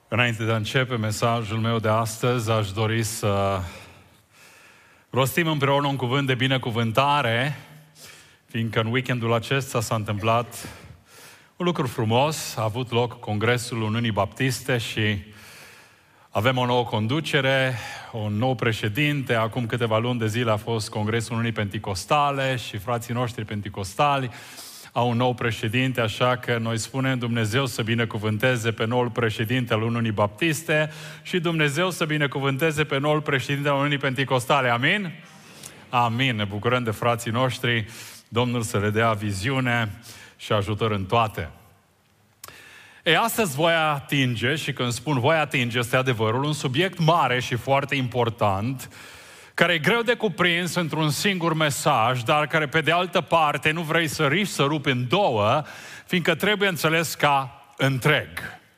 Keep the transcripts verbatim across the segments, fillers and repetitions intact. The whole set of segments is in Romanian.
Înainte de a începe mesajul meu de astăzi, aș dori să rostim împreună un cuvânt de binecuvântare, fiindcă în weekendul acesta s-a întâmplat un lucru frumos. A avut loc Congresul Uniunii Baptiste și avem o nouă conducere, un nou președinte. Acum câteva luni de zile a fost Congresul Uniunii Penticostale și frații noștri penticostali au un nou președinte, așa că noi spunem Dumnezeu să binecuvânteze pe noul președinte al Uniunii Baptiste și Dumnezeu să binecuvânteze pe noul președinte al Uniunii Penticostale. Amin? Amin. Ne bucurăm de frații noștri. Domnul să le dea viziune și ajutor în toate. E, astăzi voi atinge, și când spun voi atinge, este adevărul, un subiect mare și foarte important, care e greu de cuprins într-un singur mesaj, dar care pe de altă parte nu vrei să riști să rupi în două, fiindcă trebuie înțeles ca întreg.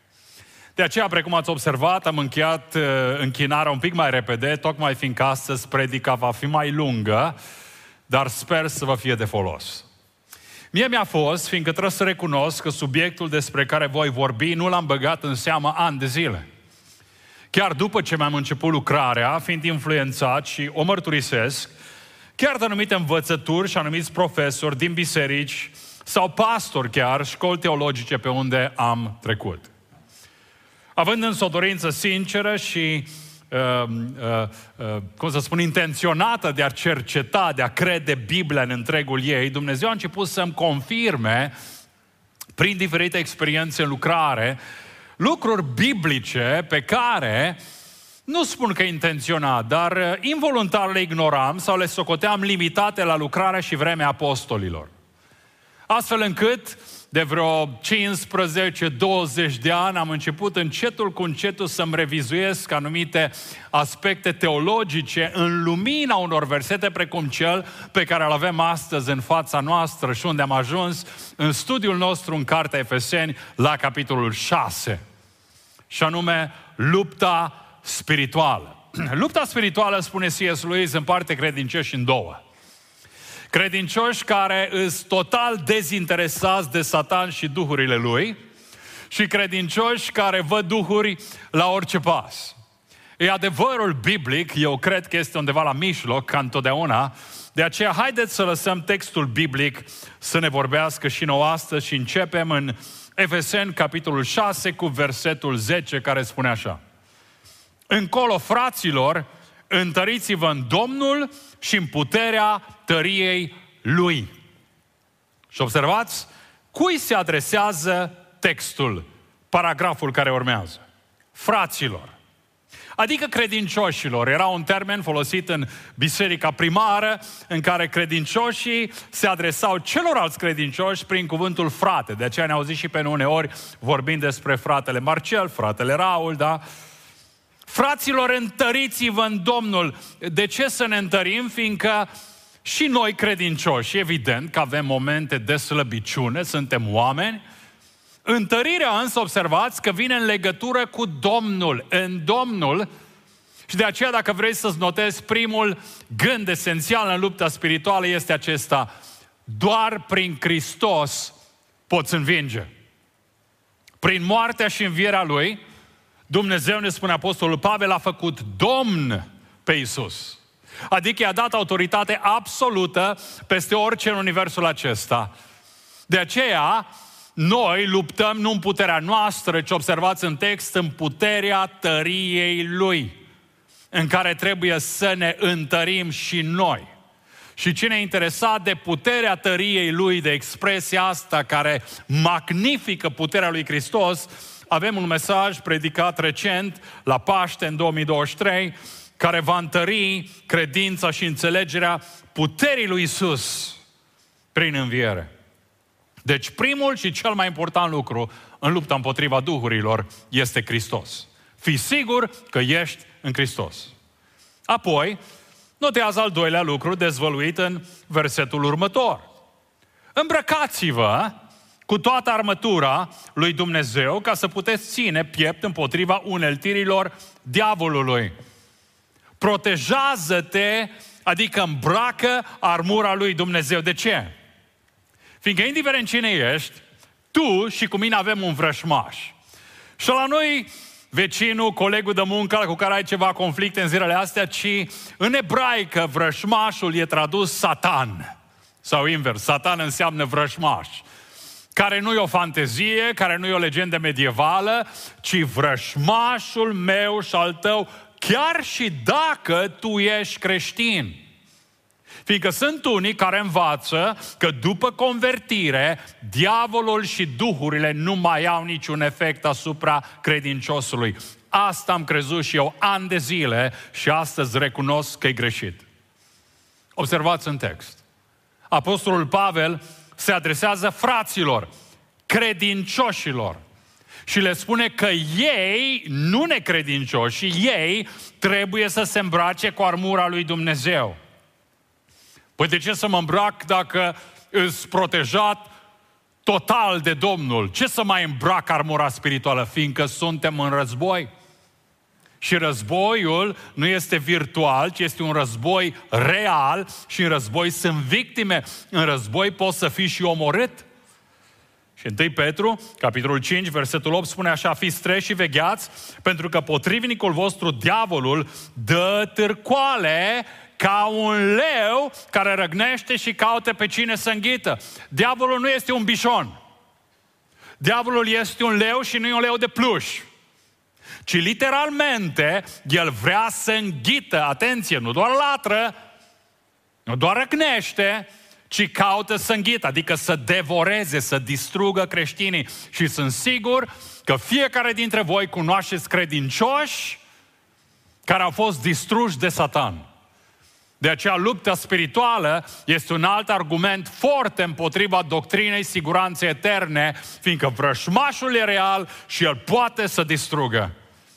De aceea, precum ați observat, am încheiat uh, închinarea un pic mai repede, tocmai fiindcă astăzi predica va fi mai lungă, dar sper să vă fie de folos. Mie mi-a fost, fiindcă trebuie să recunosc că subiectul despre care voi vorbi nu l-am băgat în seamă ani de zile. Chiar după ce mi-am început lucrarea, fiind influențat și o mărturisesc, chiar de anumite învățături și anumiți profesori din biserici sau pastori chiar, școli teologice pe unde am trecut. Având însă o dorință sinceră și, uh, uh, uh, cum să spun, intenționată de a cerceta, de a crede Biblia în întregul ei, Dumnezeu a început să-mi confirme, prin diferite experiențe în lucrare, lucruri biblice pe care, nu spun că intenționat, dar involuntar le ignoram sau le socoteam limitate la lucrarea și vremea apostolilor. Astfel încât, de vreo cincisprezece douăzeci de ani, am început încetul cu încetul să-mi revizuiesc anumite aspecte teologice în lumina unor versete precum cel pe care îl avem astăzi în fața noastră și unde am ajuns în studiul nostru în Cartea Efeseni la capitolul șase. Și anume, lupta spirituală. Lupta spirituală, spune C S Lewis, împarte credincioși în două. Credincioși care îs total dezinteresați de Satan și duhurile lui și credincioși care văd duhuri la orice pas. E adevărul biblic, eu cred că este undeva la mijloc, ca întotdeauna, de aceea haideți să lăsăm textul biblic să ne vorbească și nouă astăzi și începem în Efeseni, capitolul șase, cu versetul zece, care spune așa: încolo, fraților, întăriți-vă în Domnul și în puterea tăriei Lui. Și observați, cui se adresează textul, paragraful care urmează? Fraților. Adică credincioșilor. Era un termen folosit în biserica primară, în care credincioșii se adresau celorlalți credincioși prin cuvântul frate. De aceea ne auzit și pe noi uneori vorbind despre fratele Marcel, fratele Raul, da? Fraților, întăriți-vă în Domnul. De ce să ne întărim? Fiindcă și noi credincioși, evident că avem momente de slăbiciune, suntem oameni. Întărirea însă, observați că vine în legătură cu Domnul, în Domnul, și de aceea dacă vrei să-ți notezi, primul gând esențial în lupta spirituală este acesta: doar prin Hristos poți învinge. Prin moartea și învierea Lui, Dumnezeu, ne spune Apostolul Pavel, a făcut Domn pe Iisus. Adică i-a dat autoritate absolută peste orice în universul acesta. De aceea, noi luptăm nu în puterea noastră, ci observați în text, în puterea tăriei Lui, în care trebuie să ne întărim și noi. Și cine e interesat de puterea tăriei Lui, de expresia asta care magnifică puterea lui Hristos, avem un mesaj predicat recent la Paște în două mii douăzeci și trei, care va întări credința și înțelegerea puterii lui Iisus prin înviere. Deci primul și cel mai important lucru în lupta împotriva duhurilor este Hristos. Fii sigur că ești în Hristos. Apoi, notează al doilea lucru dezvăluit în versetul următor. Îmbrăcați-vă cu toată armătura lui Dumnezeu ca să puteți ține piept împotriva uneltirilor diavolului. Protejează-te, adică îmbracă armura lui Dumnezeu. De ce? Fiindcă indiferent cine ești, tu și cu mine avem un vrășmaș. Și la noi vecinul, colegul de muncă cu care ai ceva conflicte în zilele astea, ci în ebraică vrășmașul e tradus Satan. Sau invers, Satan înseamnă vrășmaș. Care nu e o fantezie, care nu e o legendă medievală, ci vrășmașul meu și al tău, chiar și dacă tu ești creștin. Fiindcă sunt unii care învață că după convertire, diavolul și duhurile nu mai au niciun efect asupra credinciosului. Asta am crezut și eu ani de zile și astăzi recunosc că e greșit. Observați în text. Apostolul Pavel se adresează fraților, credincioșilor și le spune că ei, nu necredincioși, ei trebuie să se îmbrace cu armura lui Dumnezeu. Păi de ce să mă îmbrac dacă îs protejat total de Domnul? Ce să mai îmbrac armura spirituală? Fiindcă suntem în război. Și războiul nu este virtual, ci este un război real și în război sunt victime. În război poți să fii și omorât. Și întâi Petru, capitolul cinci, versetul opt, spune așa: fiți treji și vegheați, pentru că potrivnicul vostru, diavolul, dă târcoale ca un leu care răgnește și caută pe cine să înghită. Diavolul nu este un bișon. Diavolul este un leu și nu e un leu de pluș. Ci literalmente, el vrea să înghită, atenție, nu doar latră, nu doar răgnește, ci caută să înghită, adică să devoreze, să distrugă creștinii. Și sunt sigur că fiecare dintre voi cunoașteți credincioși care au fost distruși de Satan. De aceea lupta spirituală este un alt argument foarte împotriva doctrinei siguranței eterne, fiindcă vrășmașul e real și el poate să distrugă.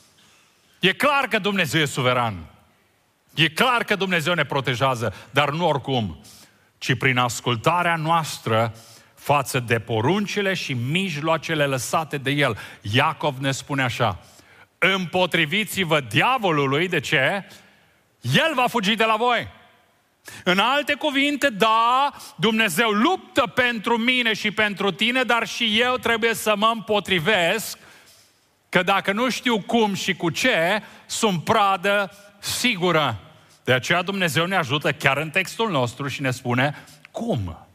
E clar că Dumnezeu e suveran. E clar că Dumnezeu ne protejează, dar nu oricum, ci prin ascultarea noastră față de poruncile și mijloacele lăsate de El. Iacov ne spune așa: împotriviți-vă diavolului, de ce? El va fugi de la voi. În alte cuvinte, da, Dumnezeu luptă pentru mine și pentru tine, dar și eu trebuie să mă împotrivesc, că dacă nu știu cum și cu ce, sunt pradă sigură. De aceea Dumnezeu ne ajută chiar în textul nostru și ne spune cum.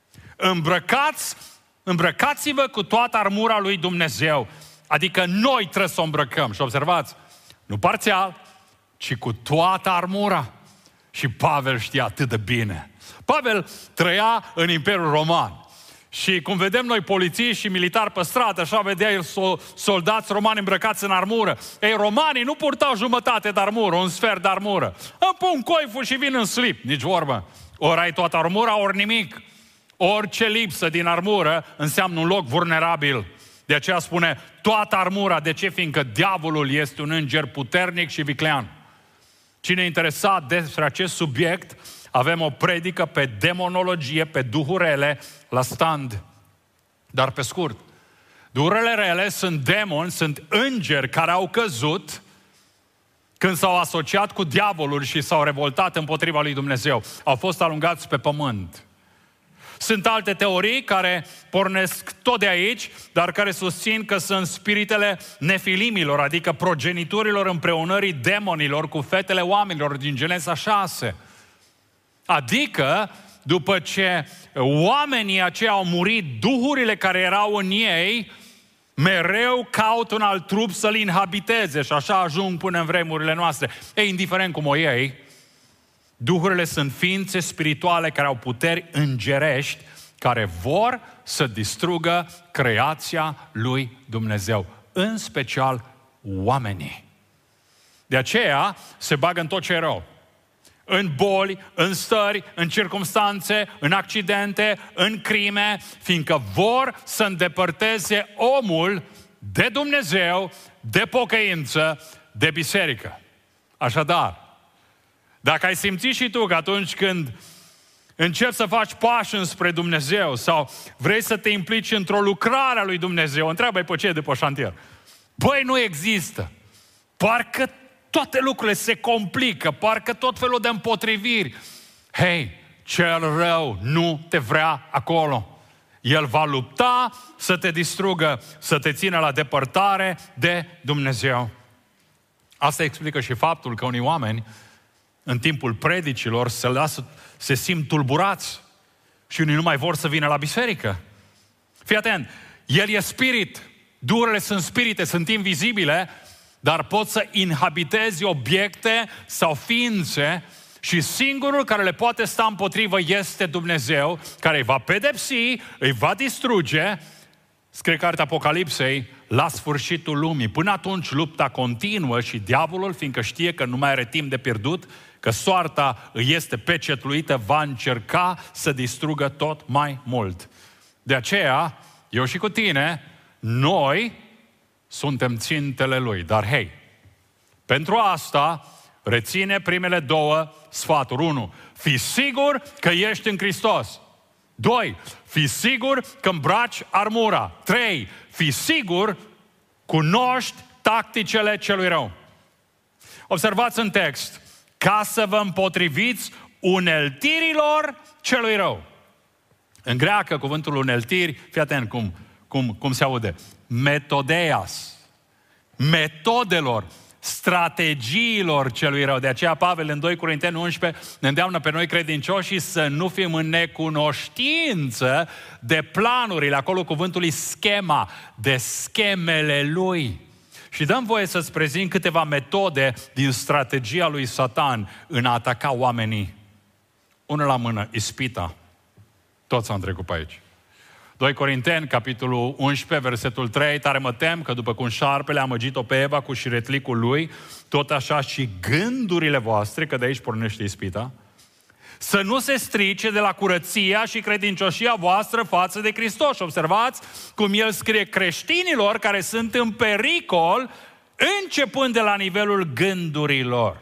Îmbrăcați, îmbrăcați-vă cu toată armura lui Dumnezeu. Adică noi trebuie să o îmbrăcăm. Și observați, nu parțial, ci cu toată armura. Și Pavel știa atât de bine. Pavel trăia în Imperiul Roman. Și cum vedem noi polițiști și militari pe stradă, așa vedea el soldați romani îmbrăcați în armură. Ei, romanii nu purtau jumătate de armură, un sfert de armură. Îmi pun coiful și vin în slip, nici vorbă. Ori ai toată armura, ori nimic. Orice lipsă din armură înseamnă un loc vulnerabil. De aceea spune toată armura. De ce? Fiindcă diavolul este un înger puternic și viclean. Cine e interesat despre acest subiect, avem o predică pe demonologie, pe duhuri rele, la stand. Dar pe scurt, duhurile rele sunt demoni, sunt îngeri care au căzut când s-au asociat cu diavolul și s-au revoltat împotriva lui Dumnezeu. Au fost alungați pe pământ. Sunt alte teorii care pornesc tot de aici, dar care susțin că sunt spiritele nefilimilor, adică progeniturilor împreunării demonilor cu fetele oamenilor din Genesa șase. Adică, după ce oamenii aceia au murit, duhurile care erau în ei mereu caută un alt trup să-l inhabiteze și așa ajung până în vremurile noastre. Ei, indiferent cum o iei, duhurile sunt ființe spirituale care au puteri îngerești, care vor să distrugă creația lui Dumnezeu, în special oamenii. De aceea se bagă în tot ce e rău. În boli, în stări, în circumstanțe, în accidente, în crime, fiindcă vor să îndepărteze omul de Dumnezeu, de pocăință, de biserică. Așadar, dacă ai simțit și tu că atunci când începi să faci pași înspre Dumnezeu sau vrei să te implici într-o lucrare a lui Dumnezeu, întreabă-i pe cei de pe șantier. Băi, nu există. Parcă toate lucrurile se complică, parcă tot felul de împotriviri. Hei, cel rău nu te vrea acolo. El va lupta să te distrugă, să te țină la depărtare de Dumnezeu. Asta explică și faptul că unii oameni, în timpul predicilor, se lasă, se simt tulburați și unii nu mai vor să vină la biserică. Fii atent, El e spirit, duhurile sunt spirite, sunt invizibile, dar pot să inhabitezi obiecte sau ființe și singurul care le poate sta împotrivă este Dumnezeu, care îi va pedepsi, îi va distruge, scrie cartea Apocalipsei, la sfârșitul lumii. Până atunci lupta continuă și diavolul, fiindcă știe că nu mai are timp de pierdut, că soarta îi este pecetluită, va încerca să distrugă tot mai mult. De aceea, eu și cu tine, noi suntem țintele lui. Dar hei, pentru asta reține primele două sfaturi. Unu, fii sigur că ești în Hristos. Doi, fii sigur că îmbraci armura. Trei, fii sigur, cunoști tacticele celui rău. Observați în text, ca să vă împotriviți uneltirilor celui rău. În greacă, cuvântul uneltiri, fii atent cum, cum, cum se aude, metodeias, metodelor, strategiilor celui rău. De aceea Pavel în doi Corinteni unsprezece ne îndeamnă pe noi credincioșii să nu fim în necunoștință de planurile, acolo cuvântul e schema, de schemele lui. Și dăm voie să-ți prezint câteva metode din strategia lui Satan în a ataca oamenii. Unul la mână, ispita. Toți am trecut pe aici. doi Corinteni, capitolul unsprezece, versetul trei, tare mă tem că după cum șarpele a amăgit-o pe Eva cu șiretlicul lui, tot așa și gândurile voastre, că de aici pornește ispita, să nu se strice de la curăția și credincioșia voastră față de Hristos. Observați cum el scrie creștinilor care sunt în pericol, începând de la nivelul gândurilor.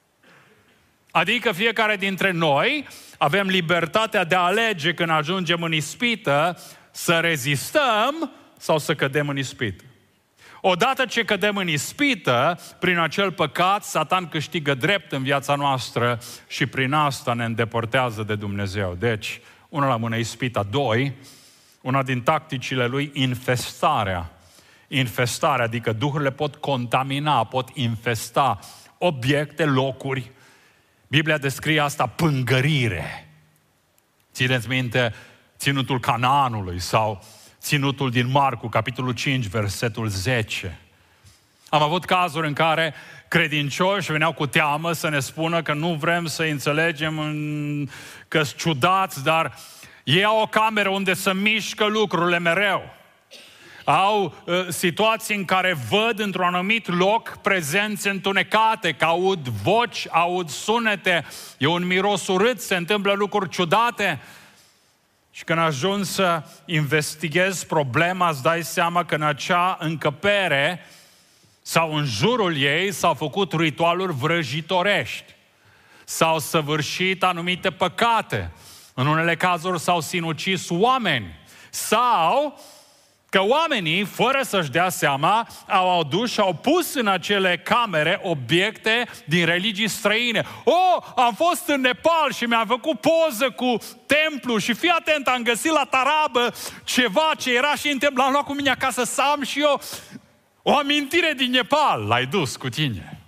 Adică fiecare dintre noi avem libertatea de a alege când ajungem în ispită să rezistăm sau să cădem în ispită. Odată ce cădem în ispită, prin acel păcat, Satan câștigă drept în viața noastră și prin asta ne îndepărtează de Dumnezeu. Deci, una la mână ispita. Doi, una din tacticile lui, infestarea. Infestarea, adică duhurile pot contamina, pot infesta obiecte, locuri. Biblia descrie asta pângărire. Țineți minte ținutul Canaanului sau ținutul din Marcu, capitolul cinci, versetul zece. Am avut cazuri în care credincioși veneau cu teamă să ne spună că nu vrem să înțelegem că-s ciudați, dar ei au o cameră unde să mișcă lucrurile mereu. Au uh, situații în care văd într-un anumit loc prezențe întunecate, că aud voci, aud sunete, e un miros urât, se întâmplă lucruri ciudate. Și când ajungi să investighezi problema, îți dai seama că în acea încăpere sau în jurul ei s-au făcut ritualuri vrăjitorești. S-au săvârșit anumite păcate. În unele cazuri s-au sinucis oameni. Sau că oamenii, fără să-și dea seama, au adus și au pus în acele camere obiecte din religii străine. Oh, am fost în Nepal și mi-am făcut poză cu templu și fii atent, am găsit la tarabă ceva ce era și în templu. L-am luat cu mine acasă să am și eu o amintire din Nepal. L-ai dus cu tine.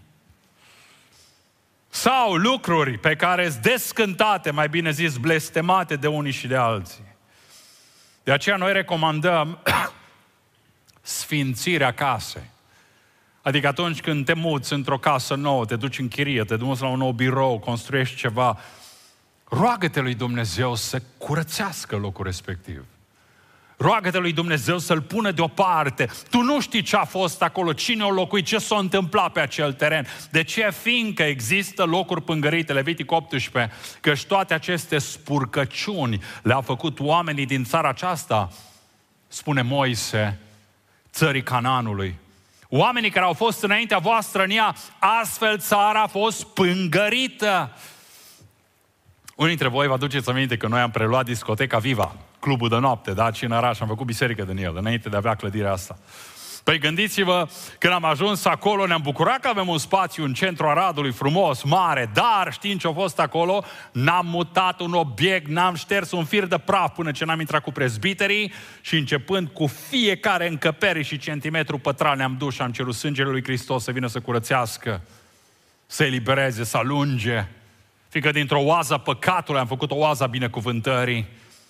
Sau lucruri pe care sunt descântate, mai bine zis, blestemate de unii și de alții. De aceea noi recomandăm sfințirea casei. Adică atunci când te muți într-o casă nouă, te duci în chirie, te duci la un nou birou, construiești ceva, roagă-te lui Dumnezeu să curățească locul respectiv. Roagă-te lui Dumnezeu să-l pună deoparte. Tu nu știi ce a fost acolo, cine a locuit, ce s-a întâmplat pe acel teren. De ce? Fiindcă există locuri pângărite, Levitic optsprezece, căci toate aceste spurcăciuni le-au făcut oamenii din țara aceasta, spune Moise, țării Canaanului. Oamenii care au fost înaintea voastră în ea, astfel țara a fost pângărită. Unii dintre voi vă aduceți aminte că noi am preluat discoteca Viva, clubul de noapte, da, și în oraș, am făcut biserică din el, înainte de a avea clădirea asta. Păi gândiți-vă, când am ajuns acolo, ne-am bucurat că avem un spațiu în centrul Aradului, frumos, mare, dar știind ce a fost acolo, n-am mutat un obiect, n-am șters un fir de praf până ce n-am intrat cu prezbiterii și începând cu fiecare încăpere și centimetru pătrat ne-am dus și am cerut sângele lui Hristos să vină să curățească, să elibereze, să alunge. Fiindcă dintr-o oază a păcatului am făcut o oază a binecuvântării.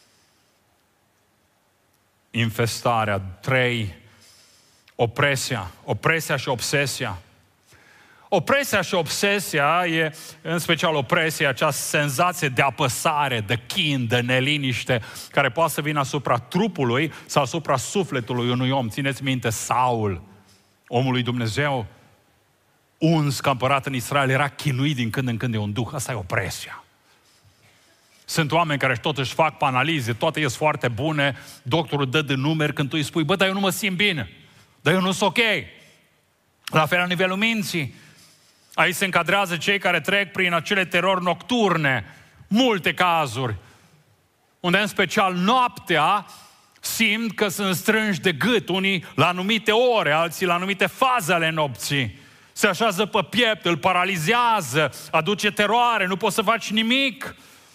Infestarea. Trei. Opresia. Opresia și obsesia. Opresia și obsesia e, în special opresia, această senzație de apăsare, de chin, de neliniște, care poate să vină asupra trupului sau asupra sufletului unui om. Țineți minte, Saul, omul lui Dumnezeu, uns ca împărat în Israel, era chinuit din când în când de un duh. Asta e opresia. Sunt oameni care tot își fac analize, toate ies foarte bune, doctorul dă de numeri când tu îi spui, bă, dar eu nu mă simt bine, dar eu nu sunt ok. La fel la nivelul minții. Aici se încadrează cei care trec prin acele terori nocturne, multe cazuri, unde în special noaptea simt că sunt strânși de gât, unii la anumite ore, alții la anumite faze ale nopții. Se așează pe piept, îl paralizează, aduce teroare, nu poți să faci nimic.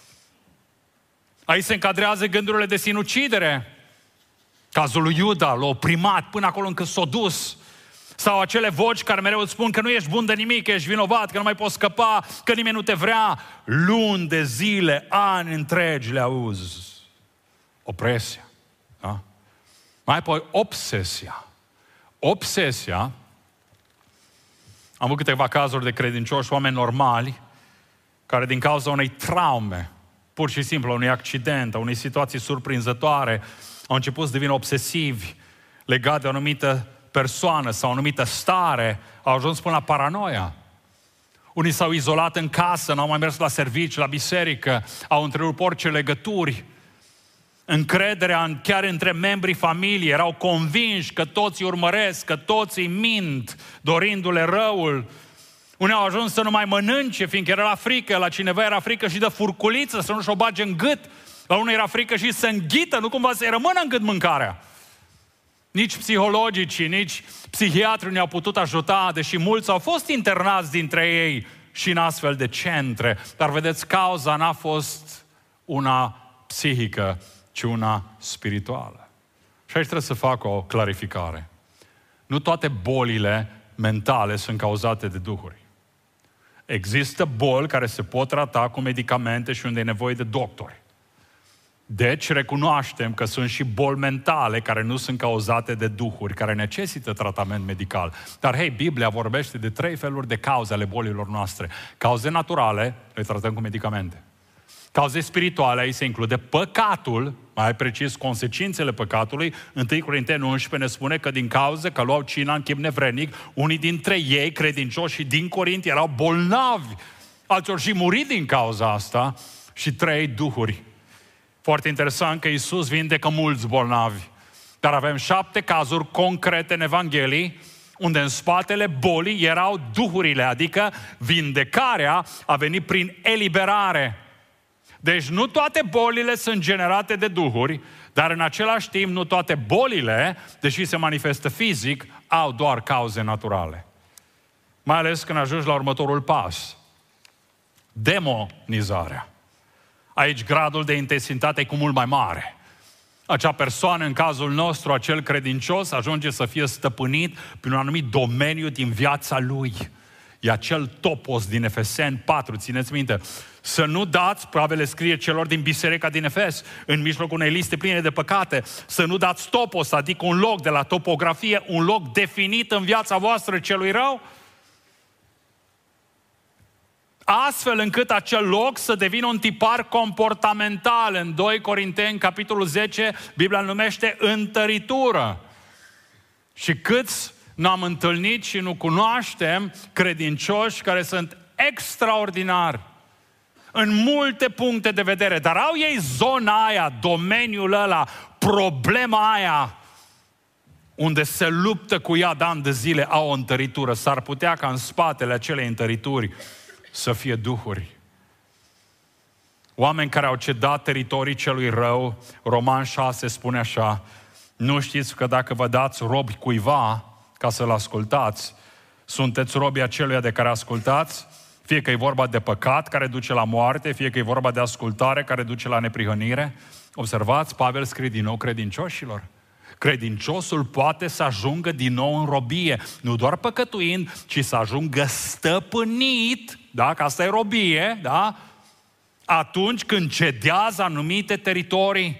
Aici se încadrează gândurile de sinucidere. Cazul lui Iuda l-a oprimat până acolo încât s-a dus. Sau acele voci care mereu îți spun că nu ești bun de nimic, că ești vinovat, că nu mai poți scăpa, că nimeni nu te vrea. Luni de zile, ani întregi le auzi. Opresia. Da? Mai apoi obsesia. Obsesia. Am avut câteva cazuri de credincioși, oameni normali, care din cauza unei traume, pur și simplu, unui accident, a unei situații surprinzătoare, au început să devină obsesivi, legat de o anumită persoană sau o anumită stare, au ajuns până la paranoia. Unii s-au izolat în casă, n-au mai mers la servici, la biserică, au întrerupt orice legături. Încrederea chiar între membrii familiei, erau convinși că toți îi urmăresc, că toți îi mint, dorindu-le răul. Unii au ajuns să nu mai mănânce, fiindcă era la frică, la cineva era frică și de furculiță, să nu și-o bage în gât. La unii era frică și să înghită, nu cumva să-i rămână în gât mâncarea. Nici psihologicii, nici psihiatrii ne-au putut ajuta, deși mulți au fost internați dintre ei și în astfel de centre. Dar vedeți, cauza n-a fost una psihică, ci una spirituală. Și aici trebuie să fac o clarificare. Nu toate bolile mentale sunt cauzate de duhuri. Există boli care se pot trata cu medicamente și unde e nevoie de doctori. Deci recunoaștem că sunt și boli mentale care nu sunt cauzate de duhuri, care necesită tratament medical. Dar, hei, Biblia vorbește de trei feluri de cauze ale bolilor noastre. Cauze naturale, le tratăm cu medicamente. Cauze spirituale, aici se include păcatul, mai precis consecințele păcatului. întâi Corinteni unsprezece ne spune că din cauza că luau cina în chip nevrenic, unii dintre ei, credincioși din Corint, erau bolnavi. Alții au și murit din cauza asta. Și trei, duhuri. Foarte interesant că Iisus vindecă mulți bolnavi. Dar avem șapte cazuri concrete în Evanghelii, unde în spatele bolii erau duhurile, adică vindecarea a venit prin eliberare. Deci nu toate bolile sunt generate de duhuri, dar în același timp nu toate bolile, deși se manifestă fizic, au doar cauze naturale. Mai ales când ajungi la următorul pas. Demonizarea. Aici gradul de intensitate e cu mult mai mare. Acea persoană, în cazul nostru, acel credincios, ajunge să fie stăpânit prin un anumit domeniu din viața lui. E acel topos din Efeseni patru, țineți minte. Să nu dați, Pavel le scrie celor din biserica din Efes, în mijlocul unei liste pline de păcate, să nu dați topos, adică un loc de la topografie, un loc definit în viața voastră celui rău, astfel încât acel loc să devină un tipar comportamental. În doi Corinteni, capitolul zece, Biblia îl numește întăritură. Și câți n-am întâlnit și nu cunoaștem credincioși care sunt extraordinari în multe puncte de vedere, dar au ei zona aia, domeniul ăla, problema aia, unde se luptă cu ea de ani de zile, au o întăritură. S-ar putea ca în spatele acelei întărituri să fie duhuri. Oameni care au cedat teritorii celui rău. Roman șase spune așa: Nu știți că dacă vă dați robi cuiva ca să-l ascultați, sunteți robii aceluia de care ascultați? Fie că e vorba de păcat care duce la moarte, fie că e vorba de ascultare care duce la neprihănire. Observați, Pavel scrie din nou credincioșilor. Credinciosul poate să ajungă din nou în robie, nu doar păcătuind, ci să ajungă stăpânit, da? Că asta e robie, da? Atunci când cedează anumite teritorii.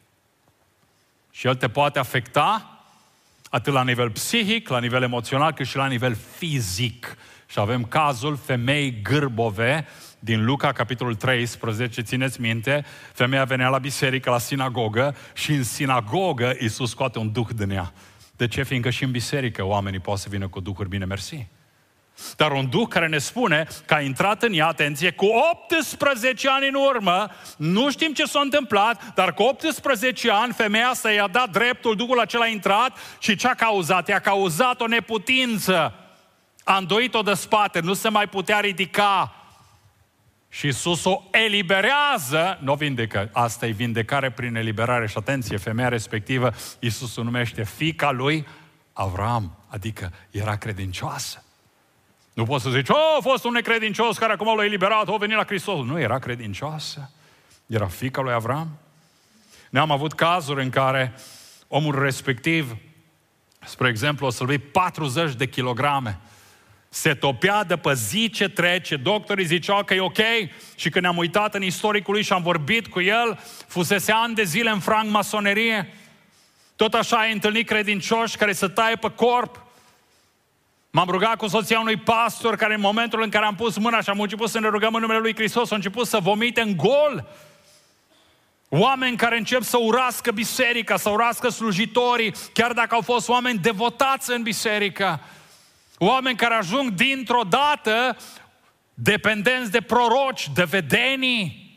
Și el te poate afecta atât la nivel psihic, la nivel emoțional, cât și la nivel fizic. Și avem cazul femeii gârbove din Luca, capitolul treisprezece, țineți minte, femeia venea la biserică, la sinagogă și în sinagogă Iisus scoate un duh din ea. De ce? Fiindcă și în biserică oamenii pot să vină cu duhuri bine mersi. Dar un duh care ne spune că a intrat în ea, atenție, cu optsprezece ani în urmă, nu știm ce s-a întâmplat, dar cu optsprezece ani femeia asta i-a dat dreptul, duhul acela a intrat și ce a cauzat? I-a cauzat o neputință. A îndoit-o de spate, nu se mai putea ridica. Și Iisus o eliberează, nu o vindecă, asta e vindecare prin eliberare. Și atenție, femeia respectivă, Iisus o numește fiica lui Avram, adică era credincioasă. Nu poți să zici, oh, a fost un necredincios care acum l-a eliberat, a venit la Hristos. Nu, era credincioasă. Era fiica lui Avram. Ne-am avut cazuri în care omul respectiv, spre exemplu, o să-l patruzeci de kilograme. Se topea de pe zi ce trece, doctorii ziceau că e ok și când ne-am uitat în istoricul lui și am vorbit cu el, fusese ani de zile în francmasonerie. Tot așa ai întâlnit credincioși care se taie pe corp. M-am rugat cu soția unui pastor care în momentul în care am pus mâna și am început să ne rugăm în numele lui Hristos, a început să vomite în gol. Oameni care încep să urască biserica, să urască slujitorii, chiar dacă au fost oameni devotați în biserică. Oameni care ajung dintr-o dată dependenți de proroci, de vedenii.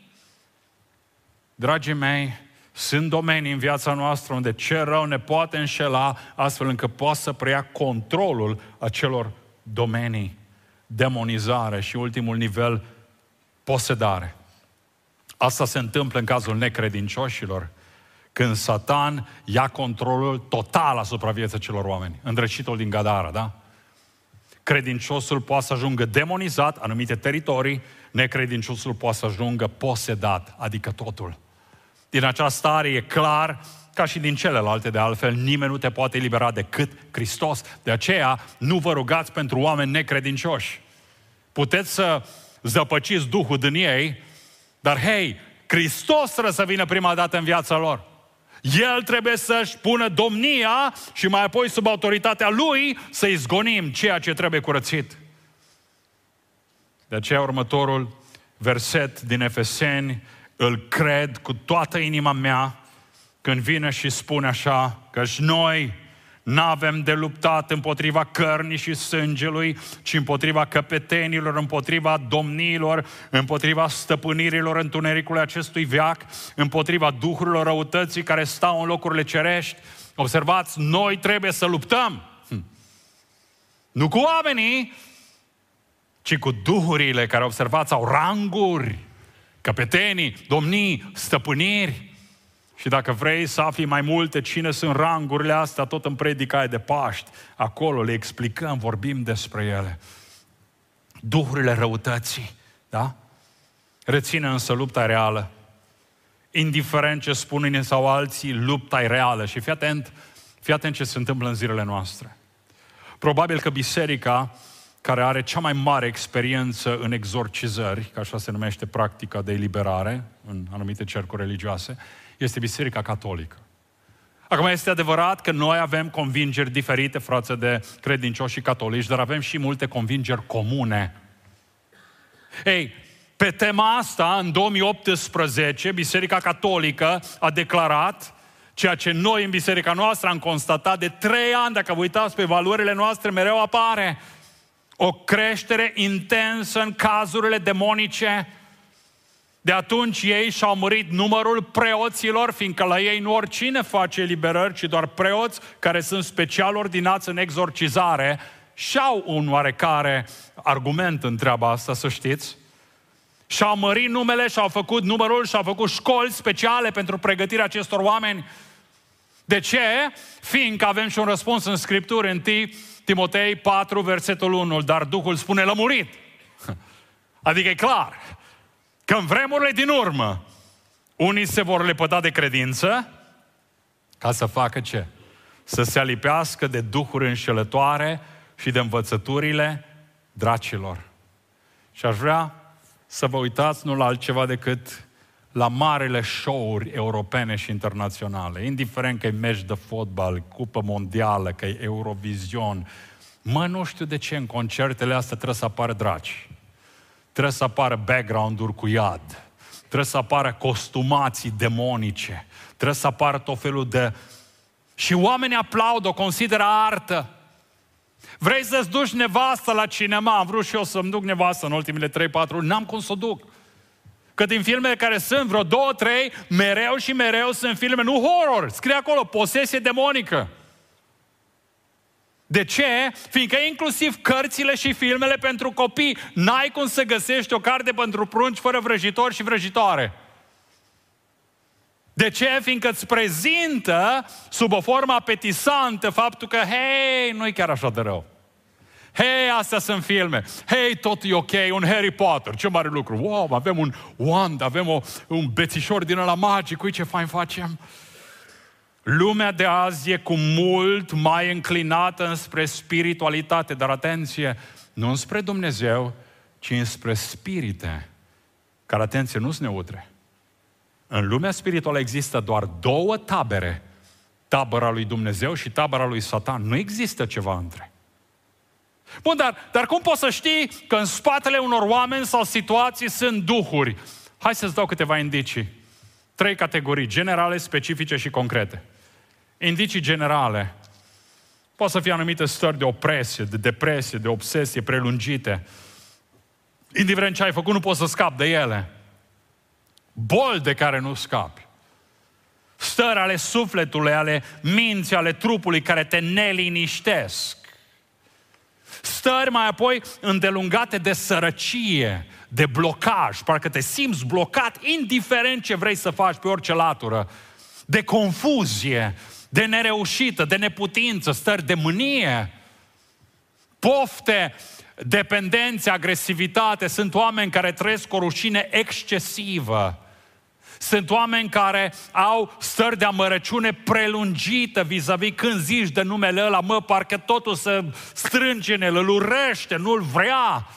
Dragii mei, sunt domenii în viața noastră unde ce rău ne poate înșela astfel încât poate să preia controlul acelor domenii. Demonizare și ultimul nivel, posedare. Asta se întâmplă în cazul necredincioșilor, când Satan ia controlul total asupra vieții celor oameni. Îndrăcitul din Gadara, da? Credinciosul poate să ajungă demonizat, anumite teritorii, necredinciosul poate să ajungă posedat, adică totul. Din această stare e clar, ca și din celelalte de altfel, nimeni nu te poate elibera decât Hristos. De aceea, nu vă rugați pentru oameni necredincioși. Puteți să zăpăciți Duhul din ei, dar hei, Hristos trebuie să vină prima dată în viața lor. El trebuie să-și pună domnia și mai apoi sub autoritatea Lui să izgonim ceea ce trebuie curățit. De aceea următorul verset din Efeseni îl cred cu toată inima mea când vine și spune așa, căci noi n-avem de luptat împotriva cărnii și sângelui, ci împotriva căpetenilor, împotriva domniilor, împotriva stăpânirilor întunericului acestui veac, împotriva duhurilor răutății care stau în locurile cerești. Observați, noi trebuie să luptăm. Hm. Nu cu oamenii, ci cu duhurile care, observați, au ranguri, căpetenii, domnii, stăpâniri. Și dacă vrei să afli mai multe cine sunt rangurile astea, tot în predica aia de Paști, acolo le explicăm, vorbim despre ele. Duhurile răutății, da? Reține însă lupta reală. Indiferent ce spun unii sau alții, lupta e reală. Și fii atent, fii atent ce se întâmplă în zilele noastre. Probabil că biserica care are cea mai mare experiență în exorcizări, că așa se numește practica de eliberare în anumite cercuri religioase, este Biserica Catolică. Acum este adevărat că noi avem convingeri diferite față de credincioșii catolici, dar avem și multe convingeri comune. Ei, pe tema asta, în două mii optsprezece, Biserica Catolică a declarat ceea ce noi în biserica noastră am constatat de trei ani, dacă vă uitați pe valorile noastre, mereu apare o creștere intensă în cazurile demonice. De atunci ei și-au mărit numărul preoților, fiindcă la ei nu oricine face eliberări, ci doar preoți care sunt special ordinați în exorcizare. Și-au un oarecare argument în treaba asta, să știți. Și-au mărit numele, și-au făcut numărul, și-au făcut școli speciale pentru pregătirea acestor oameni. De ce? Fiindcă avem și un răspuns în Scripturi, în Timotei patru, versetul unu, dar Duhul spune lămurit. Adică e clar că în vremurile din urmă unii se vor lepăda de credință ca să facă ce? Să se alipească de duhuri înșelătoare și de învățăturile dracilor. Și aș vrea să vă uitați nu la altceva decât la marele show-uri europene și internaționale, indiferent că e meci de fotbal, cupă mondială, că e Eurovision. Mă, nu știu de ce în concertele astea trebuie să apară draci. Trebuie să apară background-uri cu iad. Trebuie să apară costumații demonice. Trebuie să apară tot felul de... Și oamenii aplaudă, o consideră artă. Vrei să-ți duci nevastă la cinema? Am vrut și eu să-mi duc nevastă în ultimele trei patru luni. N-am cum să o duc. Că din filmele care sunt, vreo două, trei, mereu și mereu sunt filme, nu horror. Scrie acolo, posesie demonică. De ce? Fiindcă inclusiv cărțile și filmele pentru copii, n-ai cum să găsești o carte pentru prunci fără vrăjitori și vrăjitoare. De ce? Fiindcă îți prezintă sub o formă apetisantă faptul că, hei, nu e chiar așa de rău. Hei, astea sunt filme. Hei, tot e ok, un Harry Potter, ce mare lucru. Wow, avem un wand, avem o, un bețișor din ăla magic, ui ce fain facem. Lumea de azi e cu mult mai înclinată înspre spiritualitate, dar atenție, nu înspre Dumnezeu, ci înspre spirite, care, atenție, nu sunt neutre. În lumea spirituală există doar două tabere, tabăra lui Dumnezeu și tabăra lui Satan. Nu există ceva între. Bun, dar, dar cum poți să știi că în spatele unor oameni sau situații sunt duhuri? Hai să-ți dau câteva indicii. Trei categorii, generale, specifice și concrete. Indicii generale. Poate să fie anumite stări de opresie, de depresie, de obsesie prelungite. Indiferent ce ai făcut, nu poți să scapi de ele. Boli de care nu scapi. Stări ale sufletului, ale minții, ale trupului care te neliniștesc. Stări mai apoi îndelungate de sărăcie, de blocaj, parcă te simți blocat indiferent ce vrei să faci pe orice latură, de confuzie, de nereușită, de neputință, stări de mânie, pofte, dependențe, agresivitate. Sunt oameni care trăiesc o rușine excesivă. Sunt oameni care au stări de amărăciune prelungită vis-a-vis când zici de numele ăla, mă, parcă totul se strânge în el, îl urăște, nu-l vrea.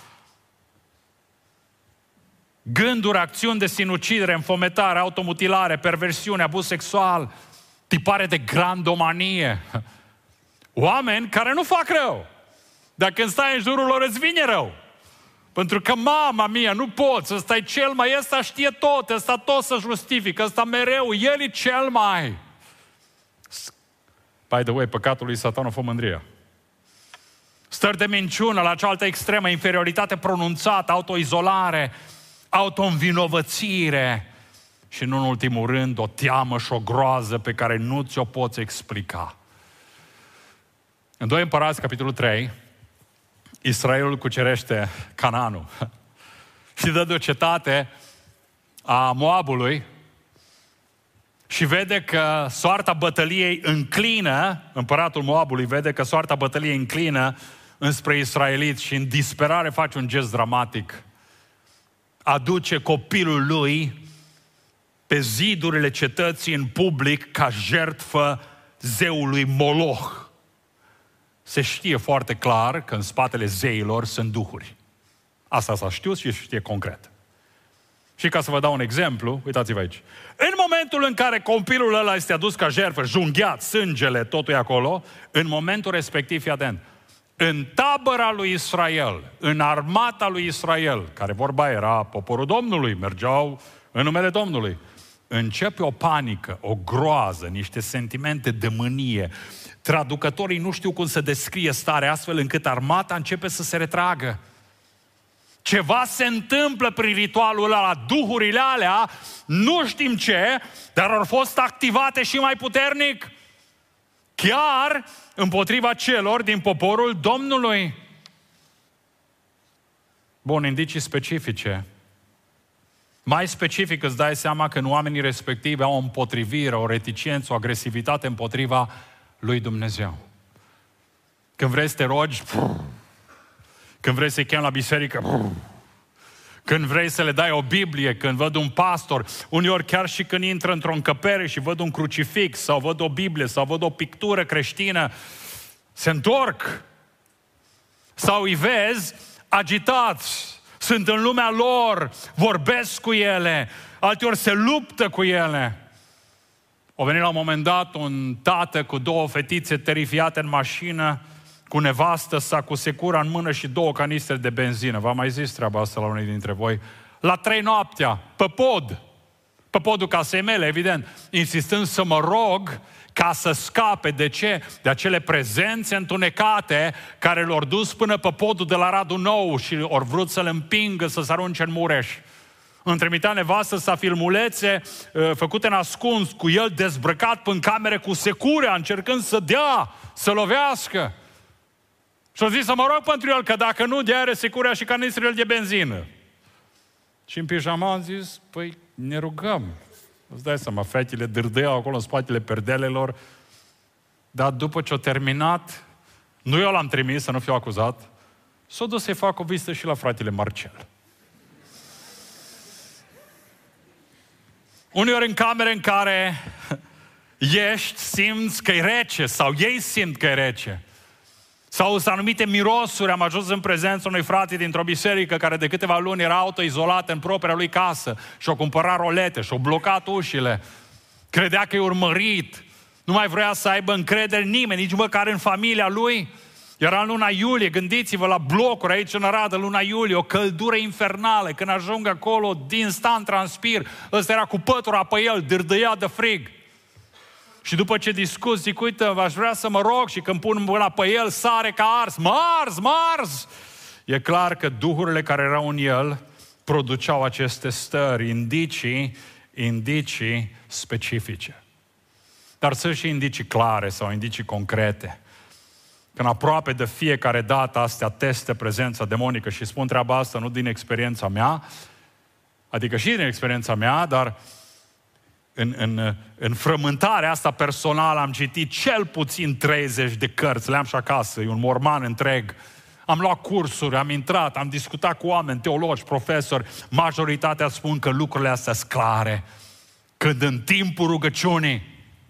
Gânduri, acțiuni de sinucidere, înfometare, automutilare, perversiune, abuz sexual, tipare de grandomanie. Oameni care nu fac rău, dar când stai în jurul lor îți vine rău. Pentru că, mama mia, nu poți, ăsta e cel mai, ăsta știe tot, ăsta tot să justifică, ăsta mereu, el e cel mai. By the way, păcatul lui Satan a fost mândria. Stări de minciună la cealaltă extremă, inferioritate pronunțată, autoizolare, auto-învinovățire și, nu în ultimul rând, o teamă și o groază pe care nu ți-o poți explica. În doi Împărați, capitolul trei, Israelul cucerește Canaanul și dă de o cetate a Moabului și vede că soarta bătăliei înclină, împăratul Moabului vede că soarta bătăliei înclină înspre israeliți și în disperare face un gest dramatic. Aduce copilul lui pe zidurile cetății în public ca jertfă zeului Moloch. Se știe foarte clar că în spatele zeilor sunt duhuri. Asta s-a știut și se știe concret. Și ca să vă dau un exemplu, uitați-vă aici. În momentul în care copilul ăla este adus ca jertfă, junghiat, sângele, totul e acolo, în momentul respectiv, fii atent, în tabăra lui Israel, în armata lui Israel, care vorba era poporul Domnului, mergeau în numele Domnului, începe o panică, o groază, niște sentimente de mânie. Traducătorii nu știu cum să descrie starea astfel încât armata începe să se retragă. Ceva se întâmplă prin ritualul ăla, duhurile alea, nu știm ce, dar au fost activate și mai puternic. Chiar împotriva celor din poporul Domnului. Bun, indicii specifice. Mai specific îți dai seama că în oamenii respectivi au o împotrivire, o reticență, o agresivitate împotriva lui Dumnezeu. Când vrei să te rogi, când vrei să-i chemi la biserică, când vrei să le dai o Biblie, când văd un pastor, uneori chiar și când intră într-o încăpere și văd un crucifix sau văd o Biblie sau văd o pictură creștină, se întorc. Sau îi vezi agitați, sunt în lumea lor, vorbesc cu ele, alteori se luptă cu ele. A venit la un moment dat un tată cu două fetițe terifiate în mașină, cu nevastă sa, cu secura în mână și două canistre de benzină. V-am mai zis treaba asta la unii dintre voi. La trei noaptea, pe pod, pe podul casei mele, evident, insistând să mă rog ca să scape. De ce? De acele prezențe întunecate care l-au dus până pe podul de la Radu Nou și au vrut să-l împingă să se arunce în Mureș. Îmi trimitea nevastă sa filmulețe uh, făcute în ascuns, cu el dezbrăcat în camere cu securea, încercând să dea, să lovească. Și-a zis să mă rog pentru el, că dacă nu, de are securea și canistrele de benzină. Și în pijama am zis, păi ne rugăm. Îți dai seama, fetele dârdăiau acolo în spatele perdelelor, dar după ce a terminat, nu eu l-am trimis, să nu fiu acuzat, s-a dus să-i fac o vizită și la fratele Marcel. Uneori în camere în care ești, simți că e rece, sau ei simt că e rece. Sau sunt anumite mirosuri. Am ajuns în prezența unui frate dintr-o biserică care de câteva luni era autoizolat în propria lui casă și-a cumpărat rolete și-a blocat ușile. Credea că e urmărit. Nu mai vrea să aibă încredere nimeni, nici măcar în familia lui. Era în luna iulie, gândiți-vă la blocuri aici în Arad, în luna iulie, o căldură infernală. Când ajung acolo, din stan transpir. Ăsta era cu pătura pe el, dârdăia de frig. Și după ce discut, zic, uite, aș vrea să mă rog, și când pun mâna pe el, sare ca ars. Mă ars, mă ars! E clar că duhurile care erau în el produceau aceste stări, indicii, indicii specifice. Dar sunt și indicii clare sau indicii concrete. Când aproape de fiecare dată astea teste prezența demonică, și spun treaba asta nu din experiența mea, adică și din experiența mea, dar În, în, în frământarea asta personală am citit cel puțin treizeci de cărți, le-am și acasă, e un morman întreg. Am luat cursuri, am intrat, am discutat cu oameni, teologi, profesori, majoritatea spun că lucrurile astea sunt clare. Când în timpul rugăciunii,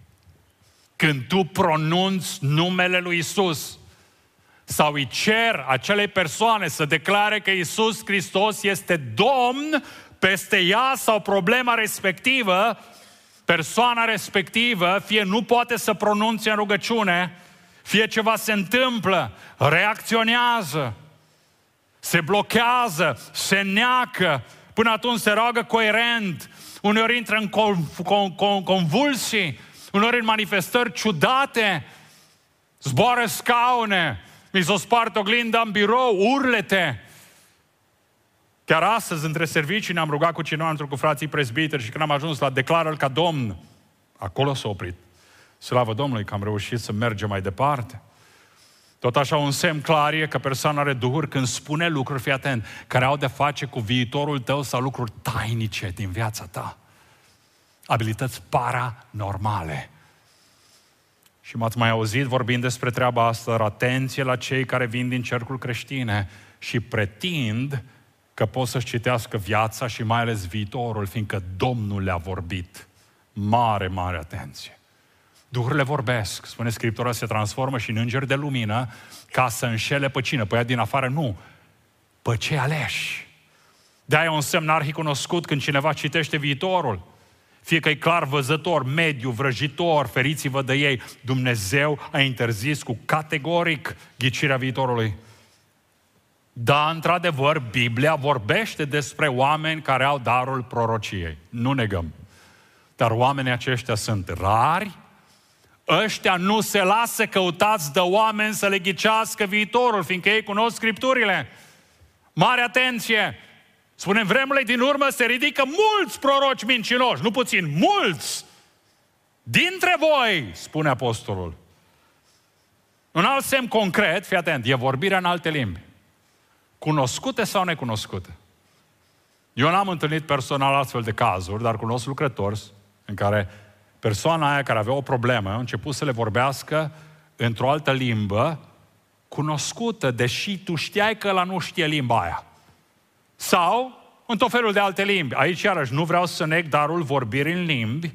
când tu pronunți numele lui Isus sau îi cer acelei persoane să declare că Isus Hristos este Domn peste ea sau problema respectivă, persoana respectivă fie nu poate să pronunțe în rugăciune, fie ceva se întâmplă, reacționează, se blochează, se neacă, până atunci se roagă coerent, uneori intră în convulsii, uneori în manifestări ciudate, zboară scaune, mi s-o spart oglinda în birou, urlete. Chiar astăzi, între servicii, ne-am rugat cu cineva, cu frații prezbiteri, și când am ajuns la declară-l ca Domn, acolo s-a oprit. Slavă Domnului că am reușit să mergem mai departe. Tot așa, un semn clar e că persoana are duhuri când spune lucruri, fii atent, care au de face cu viitorul tău sau lucruri tainice din viața ta. Abilități paranormale. Și m-ați mai auzit vorbind despre treaba asta, atenție la cei care vin din cercul creștine și pretind că pot să-și citească viața și mai ales viitorul, fiindcă Domnul le-a vorbit. Mare, mare atenție. Duhurile vorbesc, spune Scriptura, se transformă și în îngeri de lumină ca să înșele pe cine? Pe ea din afară? Nu. Pe cei aleși. De-aia e un semn arhicunoscut când cineva citește viitorul. Fie că e clar văzător, mediu, vrăjitor, feriți-vă de ei. Dumnezeu a interzis cu categoric ghicirea viitorului. Da, într-adevăr, Biblia vorbește despre oameni care au darul prorociei. Nu negăm. Dar oamenii aceștia sunt rari. Ăștia nu se lasă căutați de oameni să le ghicească viitorul, fiindcă ei cunosc Scripturile. Mare atenție! Spune, în vremurile din urmă se ridică mulți proroci mincinoși, nu puțin, mulți! Dintre voi, spune apostolul. Un alt semn concret, fii atent, e vorbirea în alte limbi. Cunoscute sau necunoscute? Eu n-am întâlnit personal astfel de cazuri, dar cunosc lucrători în care persoana aia care avea o problemă a început să le vorbească într-o altă limbă cunoscută, deși tu știai că ăla nu știe limba aia. Sau în tot felul de alte limbi. Aici, iarăși, nu vreau să neg darul vorbirii în limbi,